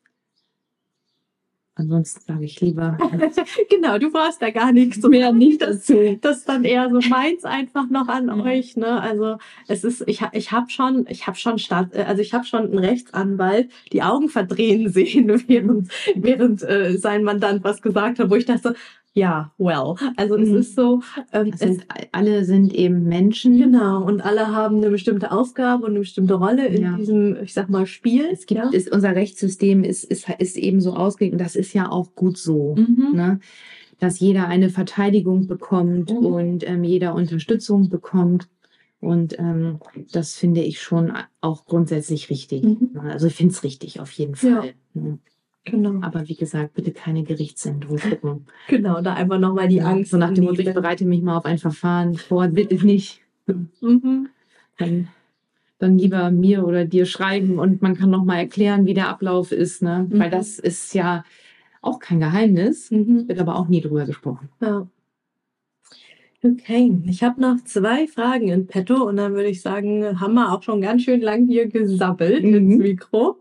Ansonsten sage ich lieber. Genau, du brauchst da gar nichts mehr nicht dazu. Das ist dann eher so meins einfach noch an euch, ne? Also es ist, ich habe schon einen Rechtsanwalt die Augen verdrehen sehen, während sein Mandant was gesagt hat, wo ich dachte, ja, well. Also es ist so, alle sind eben Menschen. Genau, und alle haben eine bestimmte Aufgabe und eine bestimmte Rolle in diesem, ich sag mal, Spiel. Unser Rechtssystem ist eben so ausgelegt, und das ist ja auch gut so, ne? Dass jeder eine Verteidigung bekommt und jeder Unterstützung bekommt. Und das finde ich schon auch grundsätzlich richtig. Also ich finde es richtig, auf jeden Fall. Ja. Genau. Aber wie gesagt, bitte keine Gerichtssendung gucken. Genau, da einfach nochmal die Angst. So nach dem Motto, ich bereite mich mal auf ein Verfahren vor, bitte nicht. Dann lieber mir oder dir schreiben und man kann nochmal erklären, wie der Ablauf ist. Ne? Weil das ist ja auch kein Geheimnis, wird aber auch nie drüber gesprochen. Ja. Okay, ich habe noch 2 Fragen in petto und dann würde ich sagen, haben wir auch schon ganz schön lang hier gesabbelt ins Mikro.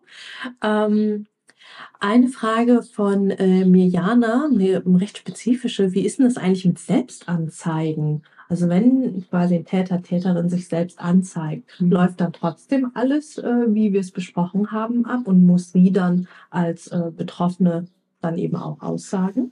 Eine Frage von Mirjana, eine recht spezifische. Wie ist denn das eigentlich mit Selbstanzeigen? Also wenn quasi ein Täter, Täterin sich selbst anzeigt, läuft dann trotzdem alles, wie wir es besprochen haben, ab und muss sie dann als Betroffene dann eben auch aussagen?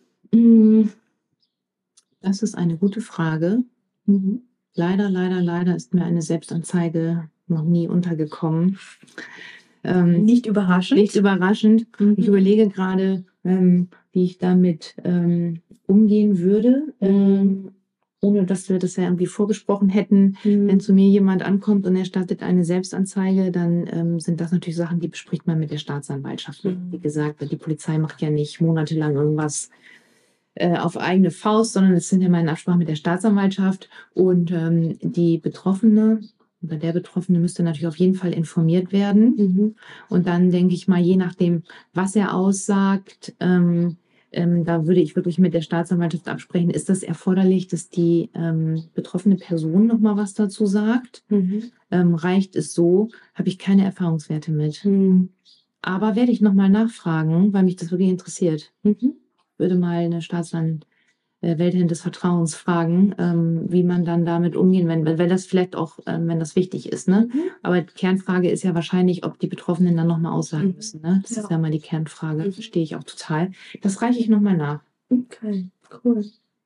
Das ist eine gute Frage. Leider ist mir eine Selbstanzeige noch nie untergekommen. Nicht überraschend. Nicht überraschend. Ich überlege gerade, wie ich damit umgehen würde, ohne dass wir das ja irgendwie vorgesprochen hätten. Wenn zu mir jemand ankommt und er startet eine Selbstanzeige, dann sind das natürlich Sachen, die bespricht man mit der Staatsanwaltschaft. Wie gesagt, die Polizei macht ja nicht monatelang irgendwas auf eigene Faust, sondern es sind ja mal in Absprache mit der Staatsanwaltschaft. Und die Betroffene oder der Betroffene müsste natürlich auf jeden Fall informiert werden. Und dann denke ich mal, je nachdem, was er aussagt, da würde ich wirklich mit der Staatsanwaltschaft absprechen, ist das erforderlich, dass die betroffene Person nochmal was dazu sagt? Reicht es so? Habe ich keine Erfahrungswerte mit. Aber werde ich nochmal nachfragen, weil mich das wirklich interessiert. Würde mal eine Staatsanwältin des Vertrauens fragen, wie man dann damit umgehen, wenn das vielleicht auch, wenn das wichtig ist. Ne? Aber die Kernfrage ist ja wahrscheinlich, ob die Betroffenen dann nochmal aussagen müssen. Ne? Das ist ja mal die Kernfrage, verstehe ich auch total. Das reiche ich nochmal nach. Okay, cool.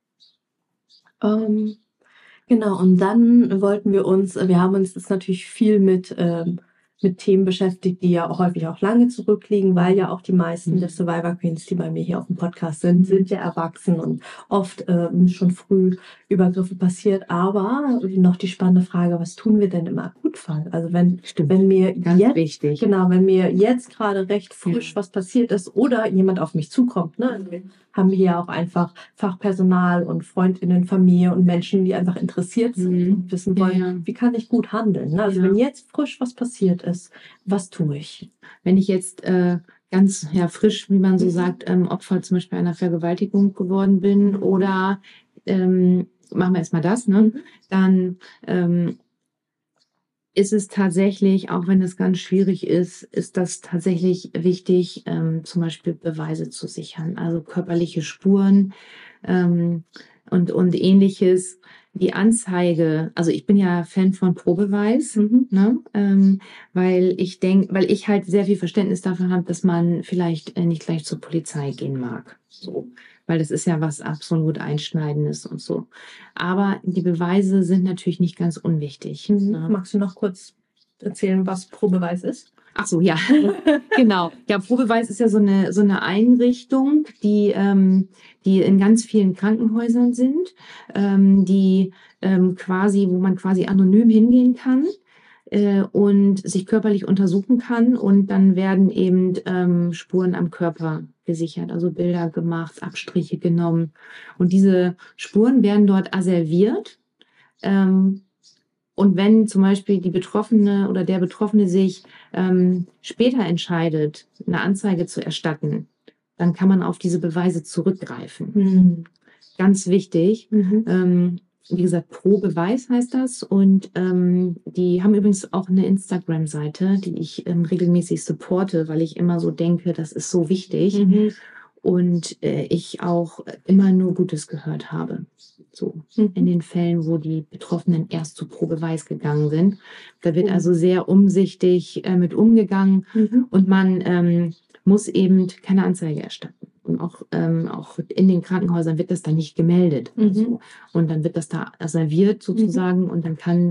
Genau, und dann wollten wir haben uns jetzt natürlich viel mit Themen beschäftigt, die ja auch häufig auch lange zurückliegen, weil ja auch die meisten der Survivor Queens, die bei mir hier auf dem Podcast sind ja erwachsen und oft schon früh Übergriffe passiert. Aber noch die spannende Frage, was tun wir denn im Akutfall? Also wenn mir jetzt gerade recht frisch was passiert ist oder jemand auf mich zukommt, ne? Wir haben hier auch einfach Fachpersonal und Freundinnen, Familie und Menschen, die einfach interessiert sind und wissen wollen, wie kann ich gut handeln? Ne? Also wenn jetzt frisch was passiert ist, was tue ich? Wenn ich jetzt ganz frisch, wie man so sagt, Opfer zum Beispiel einer Vergewaltigung geworden bin oder machen wir erstmal das, ne? Dann ist es tatsächlich, auch wenn es ganz schwierig ist das tatsächlich wichtig, zum Beispiel Beweise zu sichern, also körperliche Spuren und Ähnliches. Die Anzeige, also ich bin ja Fan von Probeweis, ne? Weil ich halt sehr viel Verständnis dafür habe, dass man vielleicht nicht gleich zur Polizei gehen mag. So. Weil das ist ja was absolut Einschneidendes und so. Aber die Beweise sind natürlich nicht ganz unwichtig. Ne? Magst du noch kurz erzählen, was Probeweis ist? Ach so, ja, genau. Ja, Probeweis ist ja so eine Einrichtung, die in ganz vielen Krankenhäusern sind, wo man quasi anonym hingehen kann und sich körperlich untersuchen kann und dann werden eben Spuren am Körper gesichert, also Bilder gemacht, Abstriche genommen und diese Spuren werden dort asserviert. Und wenn zum Beispiel die Betroffene oder der Betroffene sich später entscheidet, eine Anzeige zu erstatten, dann kann man auf diese Beweise zurückgreifen. Ganz wichtig. Wie gesagt, Probeweis heißt das. Und die haben übrigens auch eine Instagram-Seite, die ich regelmäßig supporte, weil ich immer so denke, das ist so wichtig. Und ich auch immer nur Gutes gehört habe. So in den Fällen, wo die Betroffenen erst zu Probeweis gegangen sind. Da wird also sehr umsichtig mit umgegangen und man muss eben keine Anzeige erstatten. Und auch in den Krankenhäusern wird das dann nicht gemeldet. So. Und dann wird das da serviert sozusagen und dann kann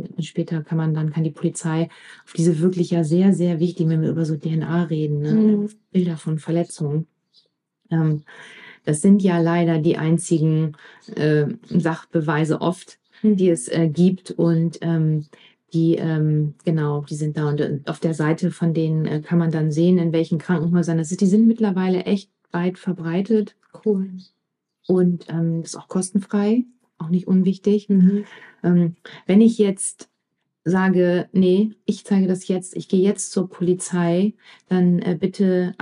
die Polizei auf diese wirklich ja sehr, sehr wichtig, wenn wir über so DNA reden, ne? Bilder von Verletzungen. Das sind ja leider die einzigen Sachbeweise oft, die es gibt und die sind da und auf der Seite von denen kann man dann sehen, in welchen Krankenhäusern das ist. Die sind mittlerweile echt weit verbreitet. Cool. Und ist auch kostenfrei, auch nicht unwichtig. Wenn ich jetzt sage, nee, ich zeige das jetzt, ich gehe jetzt zur Polizei, dann bitte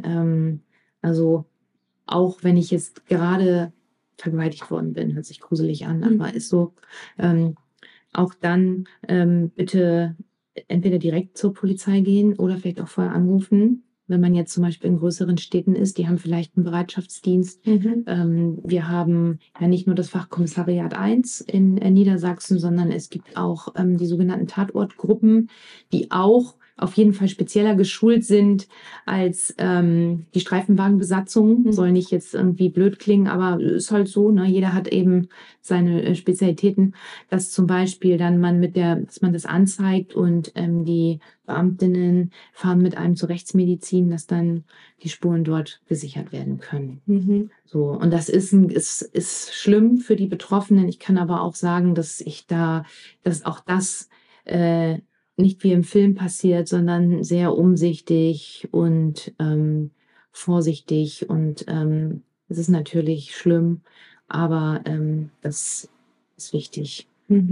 also auch wenn ich jetzt gerade vergewaltigt worden bin, hört sich gruselig an, aber ist so, auch dann bitte entweder direkt zur Polizei gehen oder vielleicht auch vorher anrufen. Wenn man jetzt zum Beispiel in größeren Städten ist, die haben vielleicht einen Bereitschaftsdienst. Wir haben ja nicht nur das Fachkommissariat 1 in Niedersachsen, sondern es gibt auch die sogenannten Tatortgruppen, die auch auf jeden Fall spezieller geschult sind als die Streifenwagenbesatzung. Soll nicht jetzt irgendwie blöd klingen, aber ist halt so, ne? Jeder hat eben seine Spezialitäten, dass zum Beispiel dann dass man das anzeigt und die Beamtinnen fahren mit einem zur Rechtsmedizin, dass dann die Spuren dort gesichert werden können. So, und das ist schlimm für die Betroffenen. Ich kann aber auch sagen, dass auch das nicht wie im Film passiert, sondern sehr umsichtig und vorsichtig. Und es ist natürlich schlimm, aber das ist wichtig.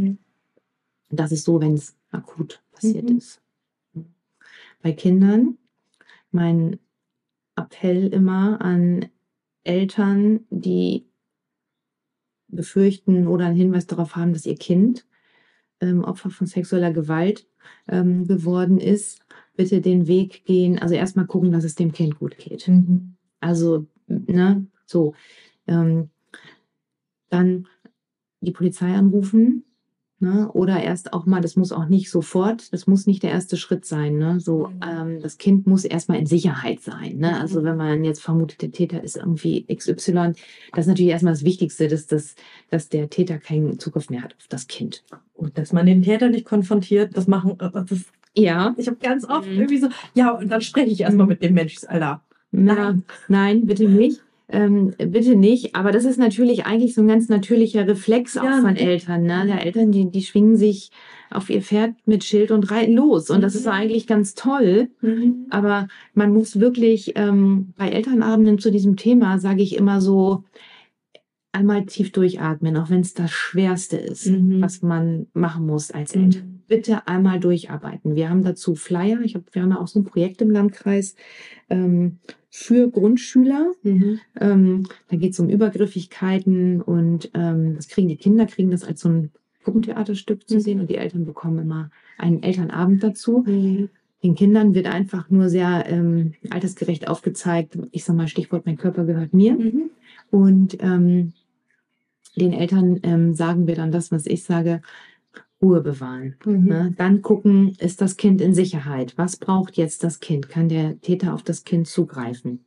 Das ist so, wenn es akut passiert ist. Bei Kindern, mein Appell immer an Eltern, die befürchten oder einen Hinweis darauf haben, dass ihr Kind Opfer von sexueller Gewalt geworden ist, bitte den Weg gehen, also erstmal gucken, dass es dem Kind gut geht. Also, ne, so. Dann die Polizei anrufen, ne, oder erst auch mal, das muss auch nicht sofort, das muss nicht der erste Schritt sein, ne, so, das Kind muss erstmal in Sicherheit sein, ne, also wenn man jetzt vermutet, der Täter ist irgendwie XY, das ist natürlich erstmal das Wichtigste, dass der Täter keinen Zugriff mehr hat auf das Kind. Und dass man den Täter nicht konfrontiert, Ja. Ich habe ganz oft irgendwie so, ja, und dann spreche ich erstmal mit dem Menschen, Alter. Nein, bitte nicht. Bitte nicht, aber das ist natürlich eigentlich so ein ganz natürlicher Reflex auch von Eltern. Ne? Die Eltern, die schwingen sich auf ihr Pferd mit Schild und reiten los. Und das ist eigentlich ganz toll. Aber man muss wirklich bei Elternabenden zu diesem Thema, sage ich immer so, einmal tief durchatmen, auch wenn es das Schwerste ist, was man machen muss als Eltern. Bitte einmal durcharbeiten. Wir haben dazu Flyer. Wir haben ja auch so ein Projekt im Landkreis für Grundschüler. Da geht es um Übergriffigkeiten und die Kinder kriegen das als so ein Puppentheaterstück zu sehen und die Eltern bekommen immer einen Elternabend dazu. Den Kindern wird einfach nur sehr altersgerecht aufgezeigt. Ich sag mal, Stichwort, mein Körper gehört mir. Und den Eltern sagen wir dann das, was ich sage, Ruhe bewahren. Ne? Dann gucken, ist das Kind in Sicherheit? Was braucht jetzt das Kind? Kann der Täter auf das Kind zugreifen?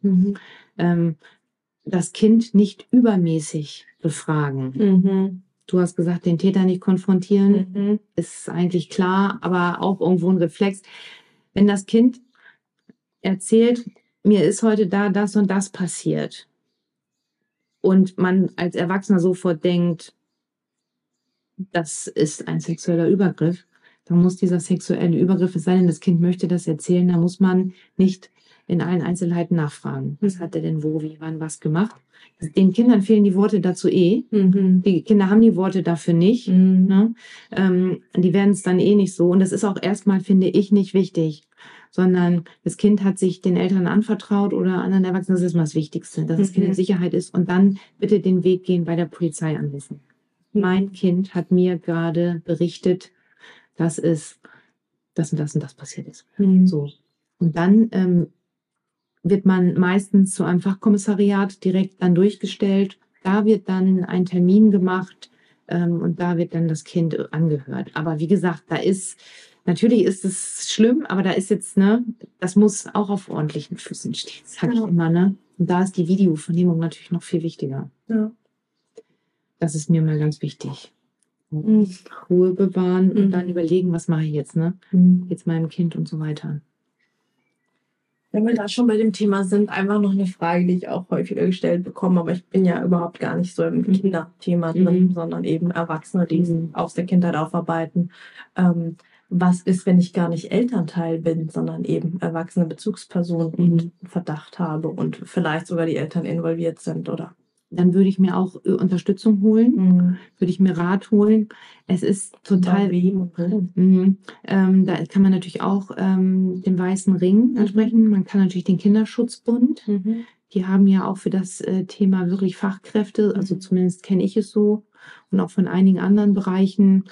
Das Kind nicht übermäßig befragen. Du hast gesagt, den Täter nicht konfrontieren. Ist eigentlich klar, aber auch irgendwo ein Reflex. Wenn das Kind erzählt, mir ist heute da das und das passiert und man als Erwachsener sofort denkt, das ist ein sexueller Übergriff, dann muss dieser sexuelle Übergriff, es sei denn, das Kind möchte das erzählen, dann muss man nicht in allen Einzelheiten nachfragen. Was hat er denn wo, wie, wann, was gemacht? Den Kindern fehlen die Worte dazu Die Kinder haben die Worte dafür nicht. Ne? Die werden es dann nicht so. Und das ist auch erstmal, finde ich, nicht wichtig. Sondern das Kind hat sich den Eltern anvertraut oder anderen Erwachsenen. Das ist mal das Wichtigste, dass das Kind in Sicherheit ist. Und dann bitte den Weg gehen, bei der Polizei anrufen. Mein Kind hat mir gerade berichtet, dass es das und das und das passiert ist. So. Und dann wird man meistens zu einem Fachkommissariat direkt dann durchgestellt. Da wird dann ein Termin gemacht und da wird dann das Kind angehört. Aber wie gesagt, da ist natürlich ist es schlimm, aber da ist jetzt, ne, das muss auch auf ordentlichen Füßen stehen, sage ich immer, ne? Und da ist die Videovernehmung natürlich noch viel wichtiger. Ja. Das ist mir mal ganz wichtig. Ruhe bewahren und dann überlegen, was mache ich jetzt, ne? Jetzt meinem Kind und so weiter. Wenn wir da schon bei dem Thema sind, einfach noch eine Frage, die ich auch häufiger gestellt bekomme, aber ich bin ja überhaupt gar nicht so im Kinderthema drin, sondern eben Erwachsene, die aus der Kindheit aufarbeiten. Was ist, wenn ich gar nicht Elternteil bin, sondern eben erwachsene Bezugsperson und einen Verdacht habe und vielleicht sogar die Eltern involviert sind, oder? Dann würde ich mir auch Unterstützung holen, würde ich mir Rat holen. Es ist total... da kann man natürlich auch den Weißen Ring ansprechen. Man kann natürlich den Kinderschutzbund. Die haben ja auch für das Thema wirklich Fachkräfte, also zumindest kenne ich es so. Und auch von einigen anderen Bereichen.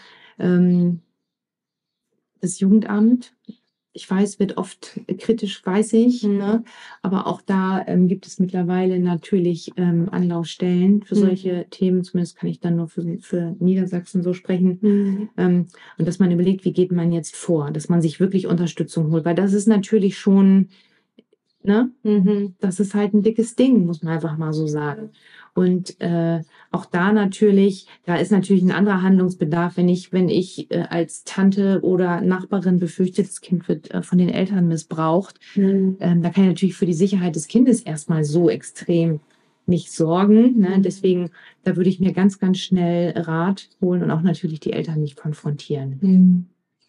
Das Jugendamt, ich weiß, wird oft kritisch, weiß ich, ne? Aber auch da gibt es mittlerweile natürlich Anlaufstellen für solche Themen. Zumindest kann ich dann nur für Niedersachsen so sprechen. Und dass man überlegt, wie geht man jetzt vor, dass man sich wirklich Unterstützung holt. Weil das ist natürlich schon, ne? Das ist halt ein dickes Ding, muss man einfach mal so sagen. Und auch da natürlich, da ist natürlich ein anderer Handlungsbedarf, wenn ich als Tante oder Nachbarin befürchte, das Kind wird von den Eltern missbraucht. Da kann ich natürlich für die Sicherheit des Kindes erstmal so extrem nicht sorgen. Ne? Deswegen, da würde ich mir ganz, ganz schnell Rat holen und auch natürlich die Eltern nicht konfrontieren.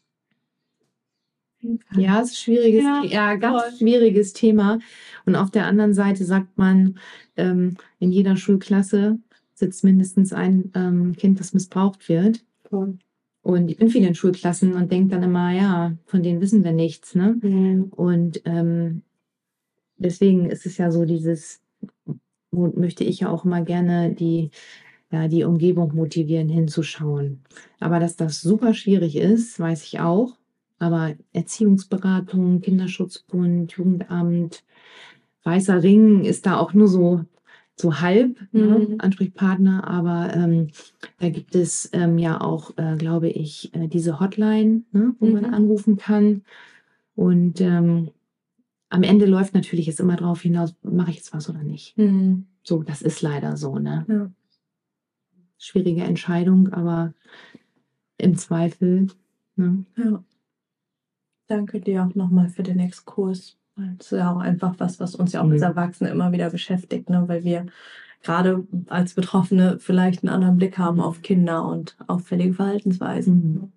Ja, es ist schwieriges, ganz schwieriges Thema. Und auf der anderen Seite sagt man, in jeder Schulklasse sitzt mindestens ein Kind, das missbraucht wird. Und ich bin viel in Schulklassen und denke dann immer, ja, von denen wissen wir nichts. Ne? Und deswegen ist es ja so dieses, wo möchte ich ja auch immer gerne die Umgebung motivieren, hinzuschauen. Aber dass das super schwierig ist, weiß ich auch. Aber Erziehungsberatung, Kinderschutzbund, Jugendamt, Weißer Ring ist da auch nur so halb Ansprechpartner. Aber da gibt es ja auch, glaube ich, diese Hotline, ne, wo man anrufen kann. Und am Ende läuft natürlich jetzt immer darauf hinaus, mache ich jetzt was oder nicht. So, das ist leider so. Ne? Ja. Schwierige Entscheidung, aber im Zweifel. Ne? Ja. Danke dir auch nochmal für den Exkurs. Das ist ja auch einfach was uns ja auch als Erwachsene immer wieder beschäftigt, ne? Weil wir gerade als Betroffene vielleicht einen anderen Blick haben auf Kinder und auffällige Verhaltensweisen.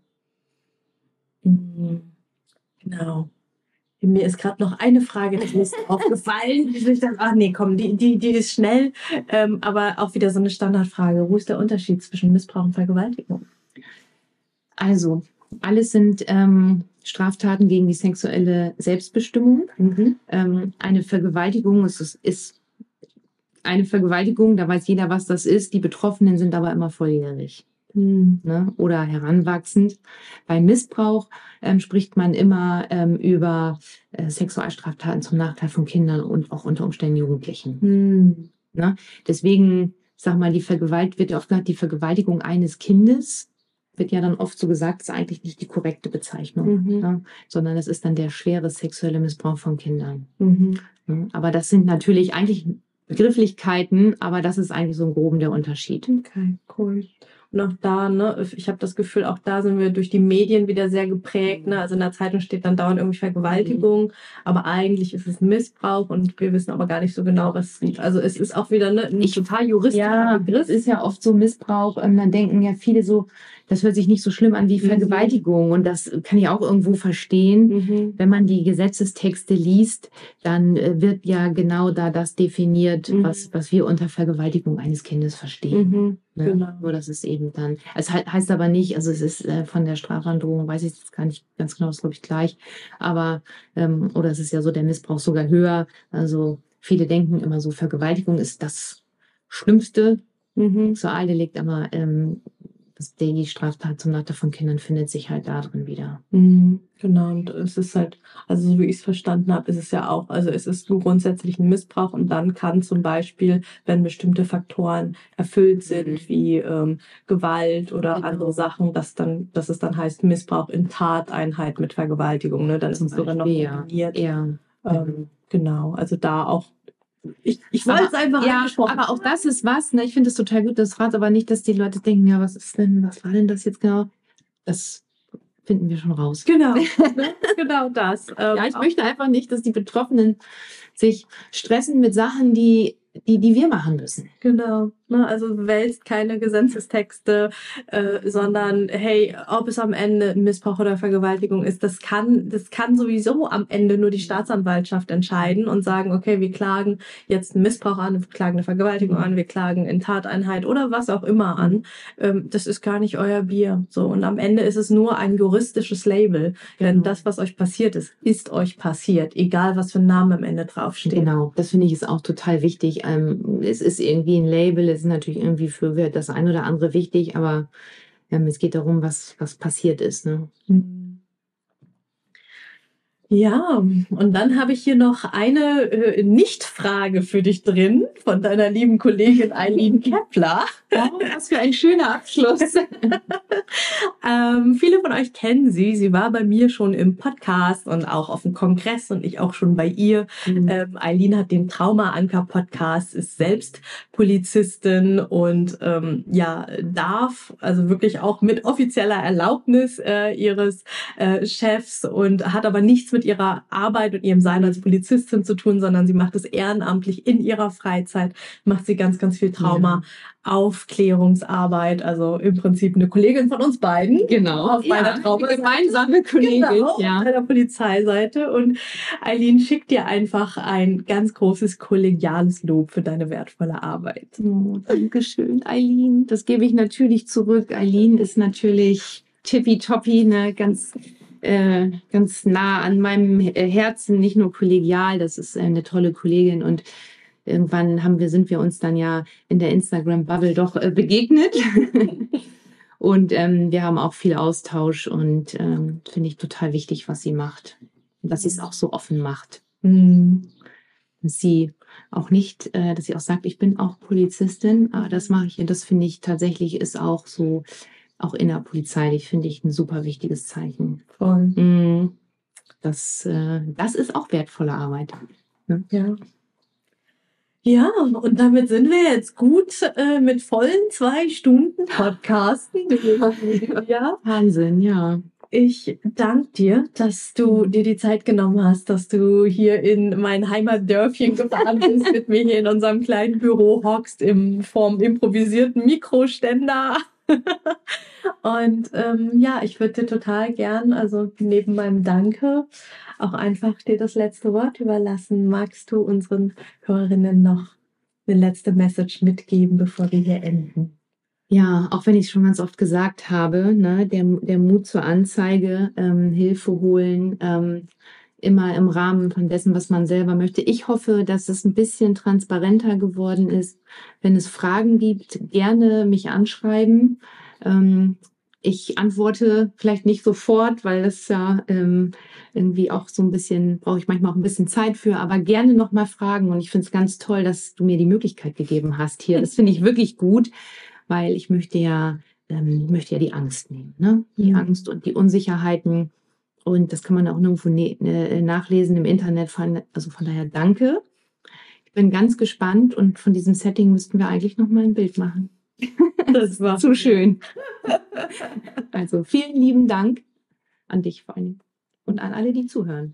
Genau. Mir ist gerade noch eine Frage aufgefallen. Ich dachte, ach nee, komm, die ist schnell, aber auch wieder so eine Standardfrage. Wo ist der Unterschied zwischen Missbrauch und Vergewaltigung? Also, alles sind Straftaten gegen die sexuelle Selbstbestimmung. Eine Vergewaltigung ist eine Vergewaltigung, da weiß jeder, was das ist. Die Betroffenen sind aber immer volljährig. Ne? Oder heranwachsend. Bei Missbrauch spricht man immer über Sexualstraftaten zum Nachteil von Kindern und auch unter Umständen Jugendlichen. Ne? Deswegen, sag mal, wird oft gesagt, die Vergewaltigung eines Kindes wird ja dann oft so gesagt, ist eigentlich nicht die korrekte Bezeichnung, ne? Sondern das ist dann der schwere sexuelle Missbrauch von Kindern. Ne? Aber das sind natürlich eigentlich Begrifflichkeiten, aber das ist eigentlich so im Groben der Unterschied. Okay, cool. Und auch da, ne, ich habe das Gefühl, auch da sind wir durch die Medien wieder sehr geprägt. Ne? Also in der Zeitung steht dann dauernd irgendwie Vergewaltigung, aber eigentlich ist es Missbrauch und wir wissen aber gar nicht so genau, was. Also es ist auch wieder ein total juristischer Begriff. Es ist ja oft so Missbrauch. Dann denken ja viele so, das hört sich nicht so schlimm an wie Vergewaltigung. Und das kann ich auch irgendwo verstehen. Wenn man die Gesetzestexte liest, dann wird ja genau da das definiert, was wir unter Vergewaltigung eines Kindes verstehen. Ne? Genau. Nur das ist eben dann, es heißt aber nicht, also es ist von der Strafandrohung, weiß ich jetzt gar nicht ganz genau, ist glaube ich gleich, aber oder es ist ja so der Missbrauch sogar höher. Also viele denken immer so, Vergewaltigung ist das schlimmste Sexualdelikt, aber die Straftatsammelakte von Kindern findet sich halt da drin wieder. Genau, und es ist halt, also so wie ich es verstanden habe, ist es ja auch, also es ist grundsätzlich ein Missbrauch und dann kann zum Beispiel, wenn bestimmte Faktoren erfüllt sind, wie Gewalt oder andere Sachen, dass es dann heißt Missbrauch in Tateinheit mit Vergewaltigung, ne? Dann ist es sogar noch definiert. Genau, also da auch. Ich wollte es einfach angesprochen. Aber auch das ist was, ne? Ich finde es total gut, das fragt aber nicht, dass die Leute denken, ja, was war denn das jetzt genau? Das finden wir schon raus. Genau, genau das. Ich möchte einfach nicht, dass die Betroffenen sich stressen mit Sachen, die wir machen müssen. Genau. Also wälzt keine Gesetzestexte, sondern hey, ob es am Ende Missbrauch oder Vergewaltigung ist, das kann sowieso am Ende nur die Staatsanwaltschaft entscheiden und sagen, okay, wir klagen jetzt einen Missbrauch an, wir klagen eine Vergewaltigung an, wir klagen in Tateinheit oder was auch immer an. Das ist gar nicht euer Bier. So, und am Ende ist es nur ein juristisches Label. Denn das, was euch passiert ist euch passiert, egal was für ein Name am Ende draufsteht. Genau, das finde ich ist auch total wichtig. Es ist irgendwie ein Label, es ist natürlich irgendwie für das ein oder andere wichtig, aber es geht darum, was passiert ist. Ne? Ja, und dann habe ich hier noch eine Nicht-Frage für dich drin von deiner lieben Kollegin Eileen Kepler. Oh, was für ein schöner Abschluss. Viele von euch kennen sie. Sie war bei mir schon im Podcast und auch auf dem Kongress und ich auch schon bei ihr. Eileen hat den Trauma-Anker-Podcast, ist selbst Polizistin und darf also wirklich auch mit offizieller Erlaubnis ihres Chefs und hat aber nichts mit ihrer Arbeit und ihrem Sein als Polizistin zu tun, sondern sie macht es ehrenamtlich in ihrer Freizeit, macht sie ganz, ganz viel Trauma-Aufklärungsarbeit, also im Prinzip eine Kollegin von uns beiden. Genau. Auf meiner Trauma gemeinsame Kollegin. Genau, auf der Polizeiseite. Und Eileen schickt dir einfach ein ganz großes kollegiales Lob für deine wertvolle Arbeit. Oh, Dankeschön, Eileen. Das gebe ich natürlich zurück. Eileen ist natürlich tippitoppi, ne, ganz nah an meinem Herzen, nicht nur kollegial, das ist eine tolle Kollegin und irgendwann sind wir uns dann ja in der Instagram-Bubble doch begegnet und wir haben auch viel Austausch und finde ich total wichtig, was sie macht und dass sie es auch so offen macht. Dass sie auch nicht, dass sie auch sagt, ich bin auch Polizistin, aber das mache ich und das finde ich tatsächlich ist auch so, auch innerpolizeilich finde ich ein super wichtiges Zeichen. Voll. Das ist auch wertvolle Arbeit. Ne? Ja. Ja, und damit sind wir jetzt gut mit vollen 2 Stunden Podcasten. Ja, Wahnsinn, ja. Ich danke dir, dass du dir die Zeit genommen hast, dass du hier in mein Heimatdörfchen gefahren bist, mit mir hier in unserem kleinen Büro hockst, vorm improvisierten Mikroständer. Und ich würde dir total gern, also neben meinem Danke, auch einfach dir das letzte Wort überlassen. Magst du unseren Hörerinnen noch eine letzte Message mitgeben, bevor wir hier enden? Ja, auch wenn ich es schon ganz oft gesagt habe, ne, der Mut zur Anzeige, Hilfe holen, immer im Rahmen von dessen, was man selber möchte. Ich hoffe, dass es ein bisschen transparenter geworden ist. Wenn es Fragen gibt, gerne mich anschreiben. Ich antworte vielleicht nicht sofort, weil das ja irgendwie auch so ein bisschen, brauche ich manchmal auch ein bisschen Zeit für, aber gerne nochmal fragen. Und ich finde es ganz toll, dass du mir die Möglichkeit gegeben hast hier. Das finde ich wirklich gut, weil ich möchte ja die Angst nehmen, ne? Die Angst und die Unsicherheiten. Und das kann man auch nirgendwo nachlesen im Internet. Also von daher danke. Ich bin ganz gespannt und von diesem Setting müssten wir eigentlich noch mal ein Bild machen. Das war zu schön. Also vielen lieben Dank an dich vor allem und an alle, die zuhören.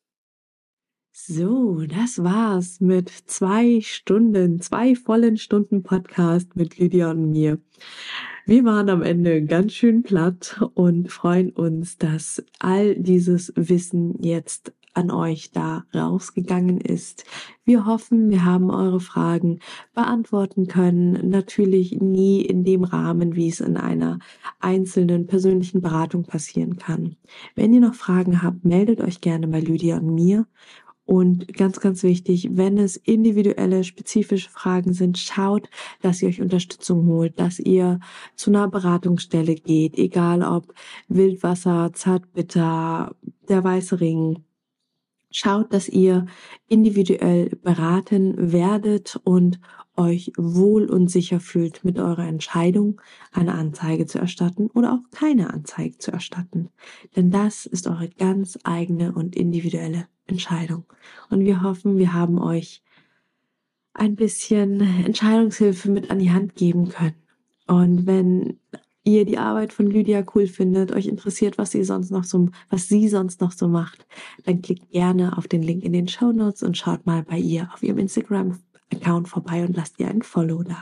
So, das war's mit 2 vollen Stunden Podcast mit Lydia und mir. Wir waren am Ende ganz schön platt und freuen uns, dass all dieses Wissen jetzt an euch da rausgegangen ist. Wir hoffen, wir haben eure Fragen beantworten können. Natürlich nie in dem Rahmen, wie es in einer einzelnen persönlichen Beratung passieren kann. Wenn ihr noch Fragen habt, meldet euch gerne bei Lydia und mir. Und ganz, ganz wichtig, wenn es individuelle, spezifische Fragen sind, schaut, dass ihr euch Unterstützung holt, dass ihr zu einer Beratungsstelle geht, egal ob Wildwasser, Zartbitter, der Weiße Ring. Schaut, dass ihr individuell beraten werdet und euch wohl und sicher fühlt mit eurer Entscheidung, eine Anzeige zu erstatten oder auch keine Anzeige zu erstatten. Denn das ist eure ganz eigene und individuelle Entscheidung. Und wir hoffen, wir haben euch ein bisschen Entscheidungshilfe mit an die Hand geben können. Und wenn ihr die Arbeit von Lydia cool findet, euch interessiert, was sie sonst noch so macht, dann klickt gerne auf den Link in den Shownotes und schaut mal bei ihr auf ihrem Instagram-Account vorbei und lasst ihr ein Follow da.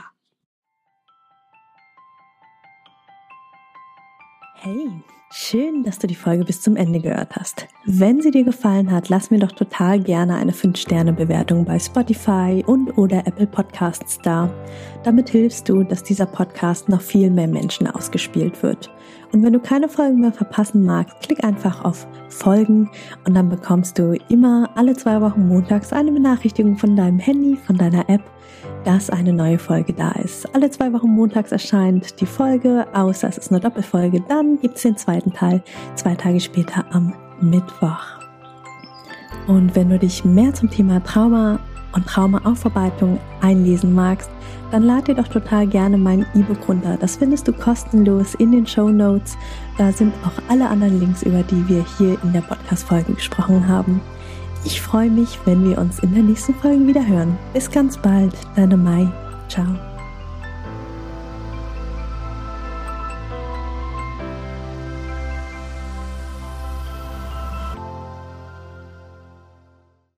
Hey, schön, dass du die Folge bis zum Ende gehört hast. Wenn sie dir gefallen hat, lass mir doch total gerne eine 5-Sterne-Bewertung bei Spotify und/oder Apple Podcasts da. Damit hilfst du, dass dieser Podcast noch viel mehr Menschen ausgespielt wird. Und wenn du keine Folgen mehr verpassen magst, klick einfach auf Folgen und dann bekommst du immer alle 2 Wochen montags eine Benachrichtigung von deinem Handy, von deiner App, dass eine neue Folge da ist. Alle 2 Wochen montags erscheint die Folge, außer es ist eine Doppelfolge. Dann gibt es den zweiten Teil 2 Tage später am Mittwoch. Und wenn du dich mehr zum Thema Trauma und Traumaaufarbeitung einlesen magst, dann lad dir doch total gerne mein E-Book runter. Das findest du kostenlos in den Shownotes. Da sind auch alle anderen Links, über die wir hier in der Podcast-Folge gesprochen haben. Ich freue mich, wenn wir uns in der nächsten Folge wieder hören. Bis ganz bald, deine Mai. Ciao.